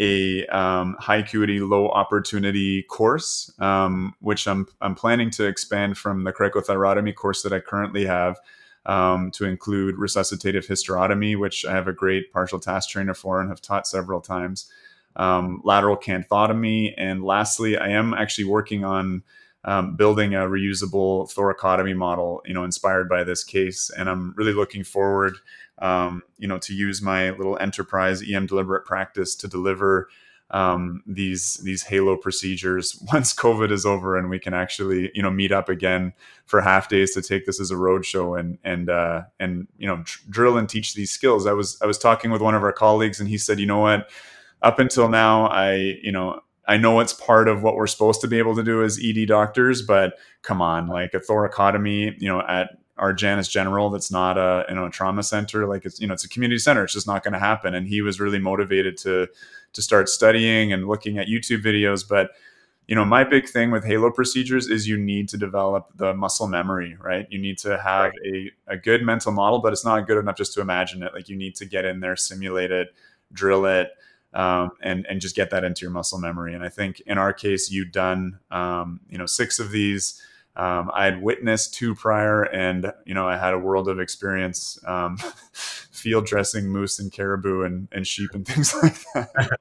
a um, high acuity, low opportunity course, um, which I'm I'm planning to expand from the cricothyrotomy course that I currently have um, to include resuscitative hysterotomy, which I have a great partial task trainer for and have taught several times. Um, lateral canthotomy, and lastly, I am actually working on um, building a reusable thoracotomy model, you know, inspired by this case, and I'm really looking forward um, you know, to use my little enterprise E M deliberate practice to deliver um, these these halo procedures once COVID is over and we can actually, you know, meet up again for half days to take this as a roadshow and and uh, and you know tr- drill and teach these skills. I was I was talking with one of our colleagues and he said, you know what, up until now, I you know. I know it's part of what we're supposed to be able to do as E D doctors, but come on, like a thoracotomy, you know, at our Janus General, that's not a you know a trauma center, like it's you know it's a community center, it's just not going to happen. And he was really motivated to to start studying and looking at YouTube videos. But you know my big thing with halo procedures is you need to develop the muscle memory, right? You need to have a, a good mental model, but it's not good enough just to imagine it. Like you need to get in there, simulate it, drill it, um, and and just get that into your muscle memory. And I think in our case, you've done um, you know six of these. Um, I had witnessed two prior, and you know I had a world of experience um, field dressing moose and caribou and, and sheep and things like that.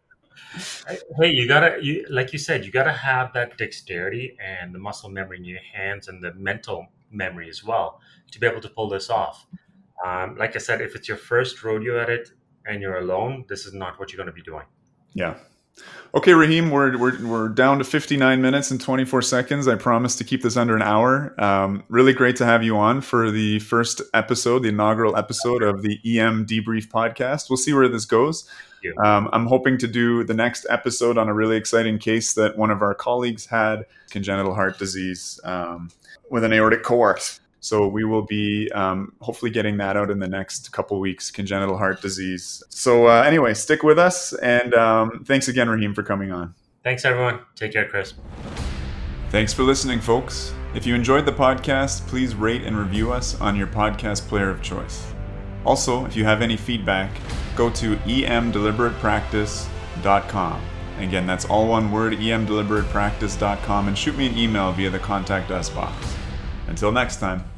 Hey, you gotta, you like you said, you gotta have that dexterity and the muscle memory in your hands and the mental memory as well to be able to pull this off. Um, like I said, if it's your first rodeo at it and you're alone, this is not what you're going to be doing. Yeah, Okay, Raheem, we're, we're we're down to fifty-nine minutes and twenty-four seconds. I promise to keep this under an hour. Um, really great to have you on for the first episode, the inaugural episode of the E M Debrief podcast. We'll see where this goes. Yeah. Um, I'm hoping to do the next episode on a really exciting case that one of our colleagues had, congenital heart disease um, with an aortic coarct. So we will be um, hopefully getting that out in the next couple weeks, congenital heart disease. So uh, anyway, stick with us. And um, thanks again, Raheem, for coming on. Thanks, everyone. Take care, Chris. Thanks for listening, folks. If you enjoyed the podcast, please rate and review us on your podcast player of choice. Also, if you have any feedback, go to e m deliberate practice dot com. Again, that's all one word, e m deliberate practice dot com, and shoot me an email via the Contact Us box. Until next time.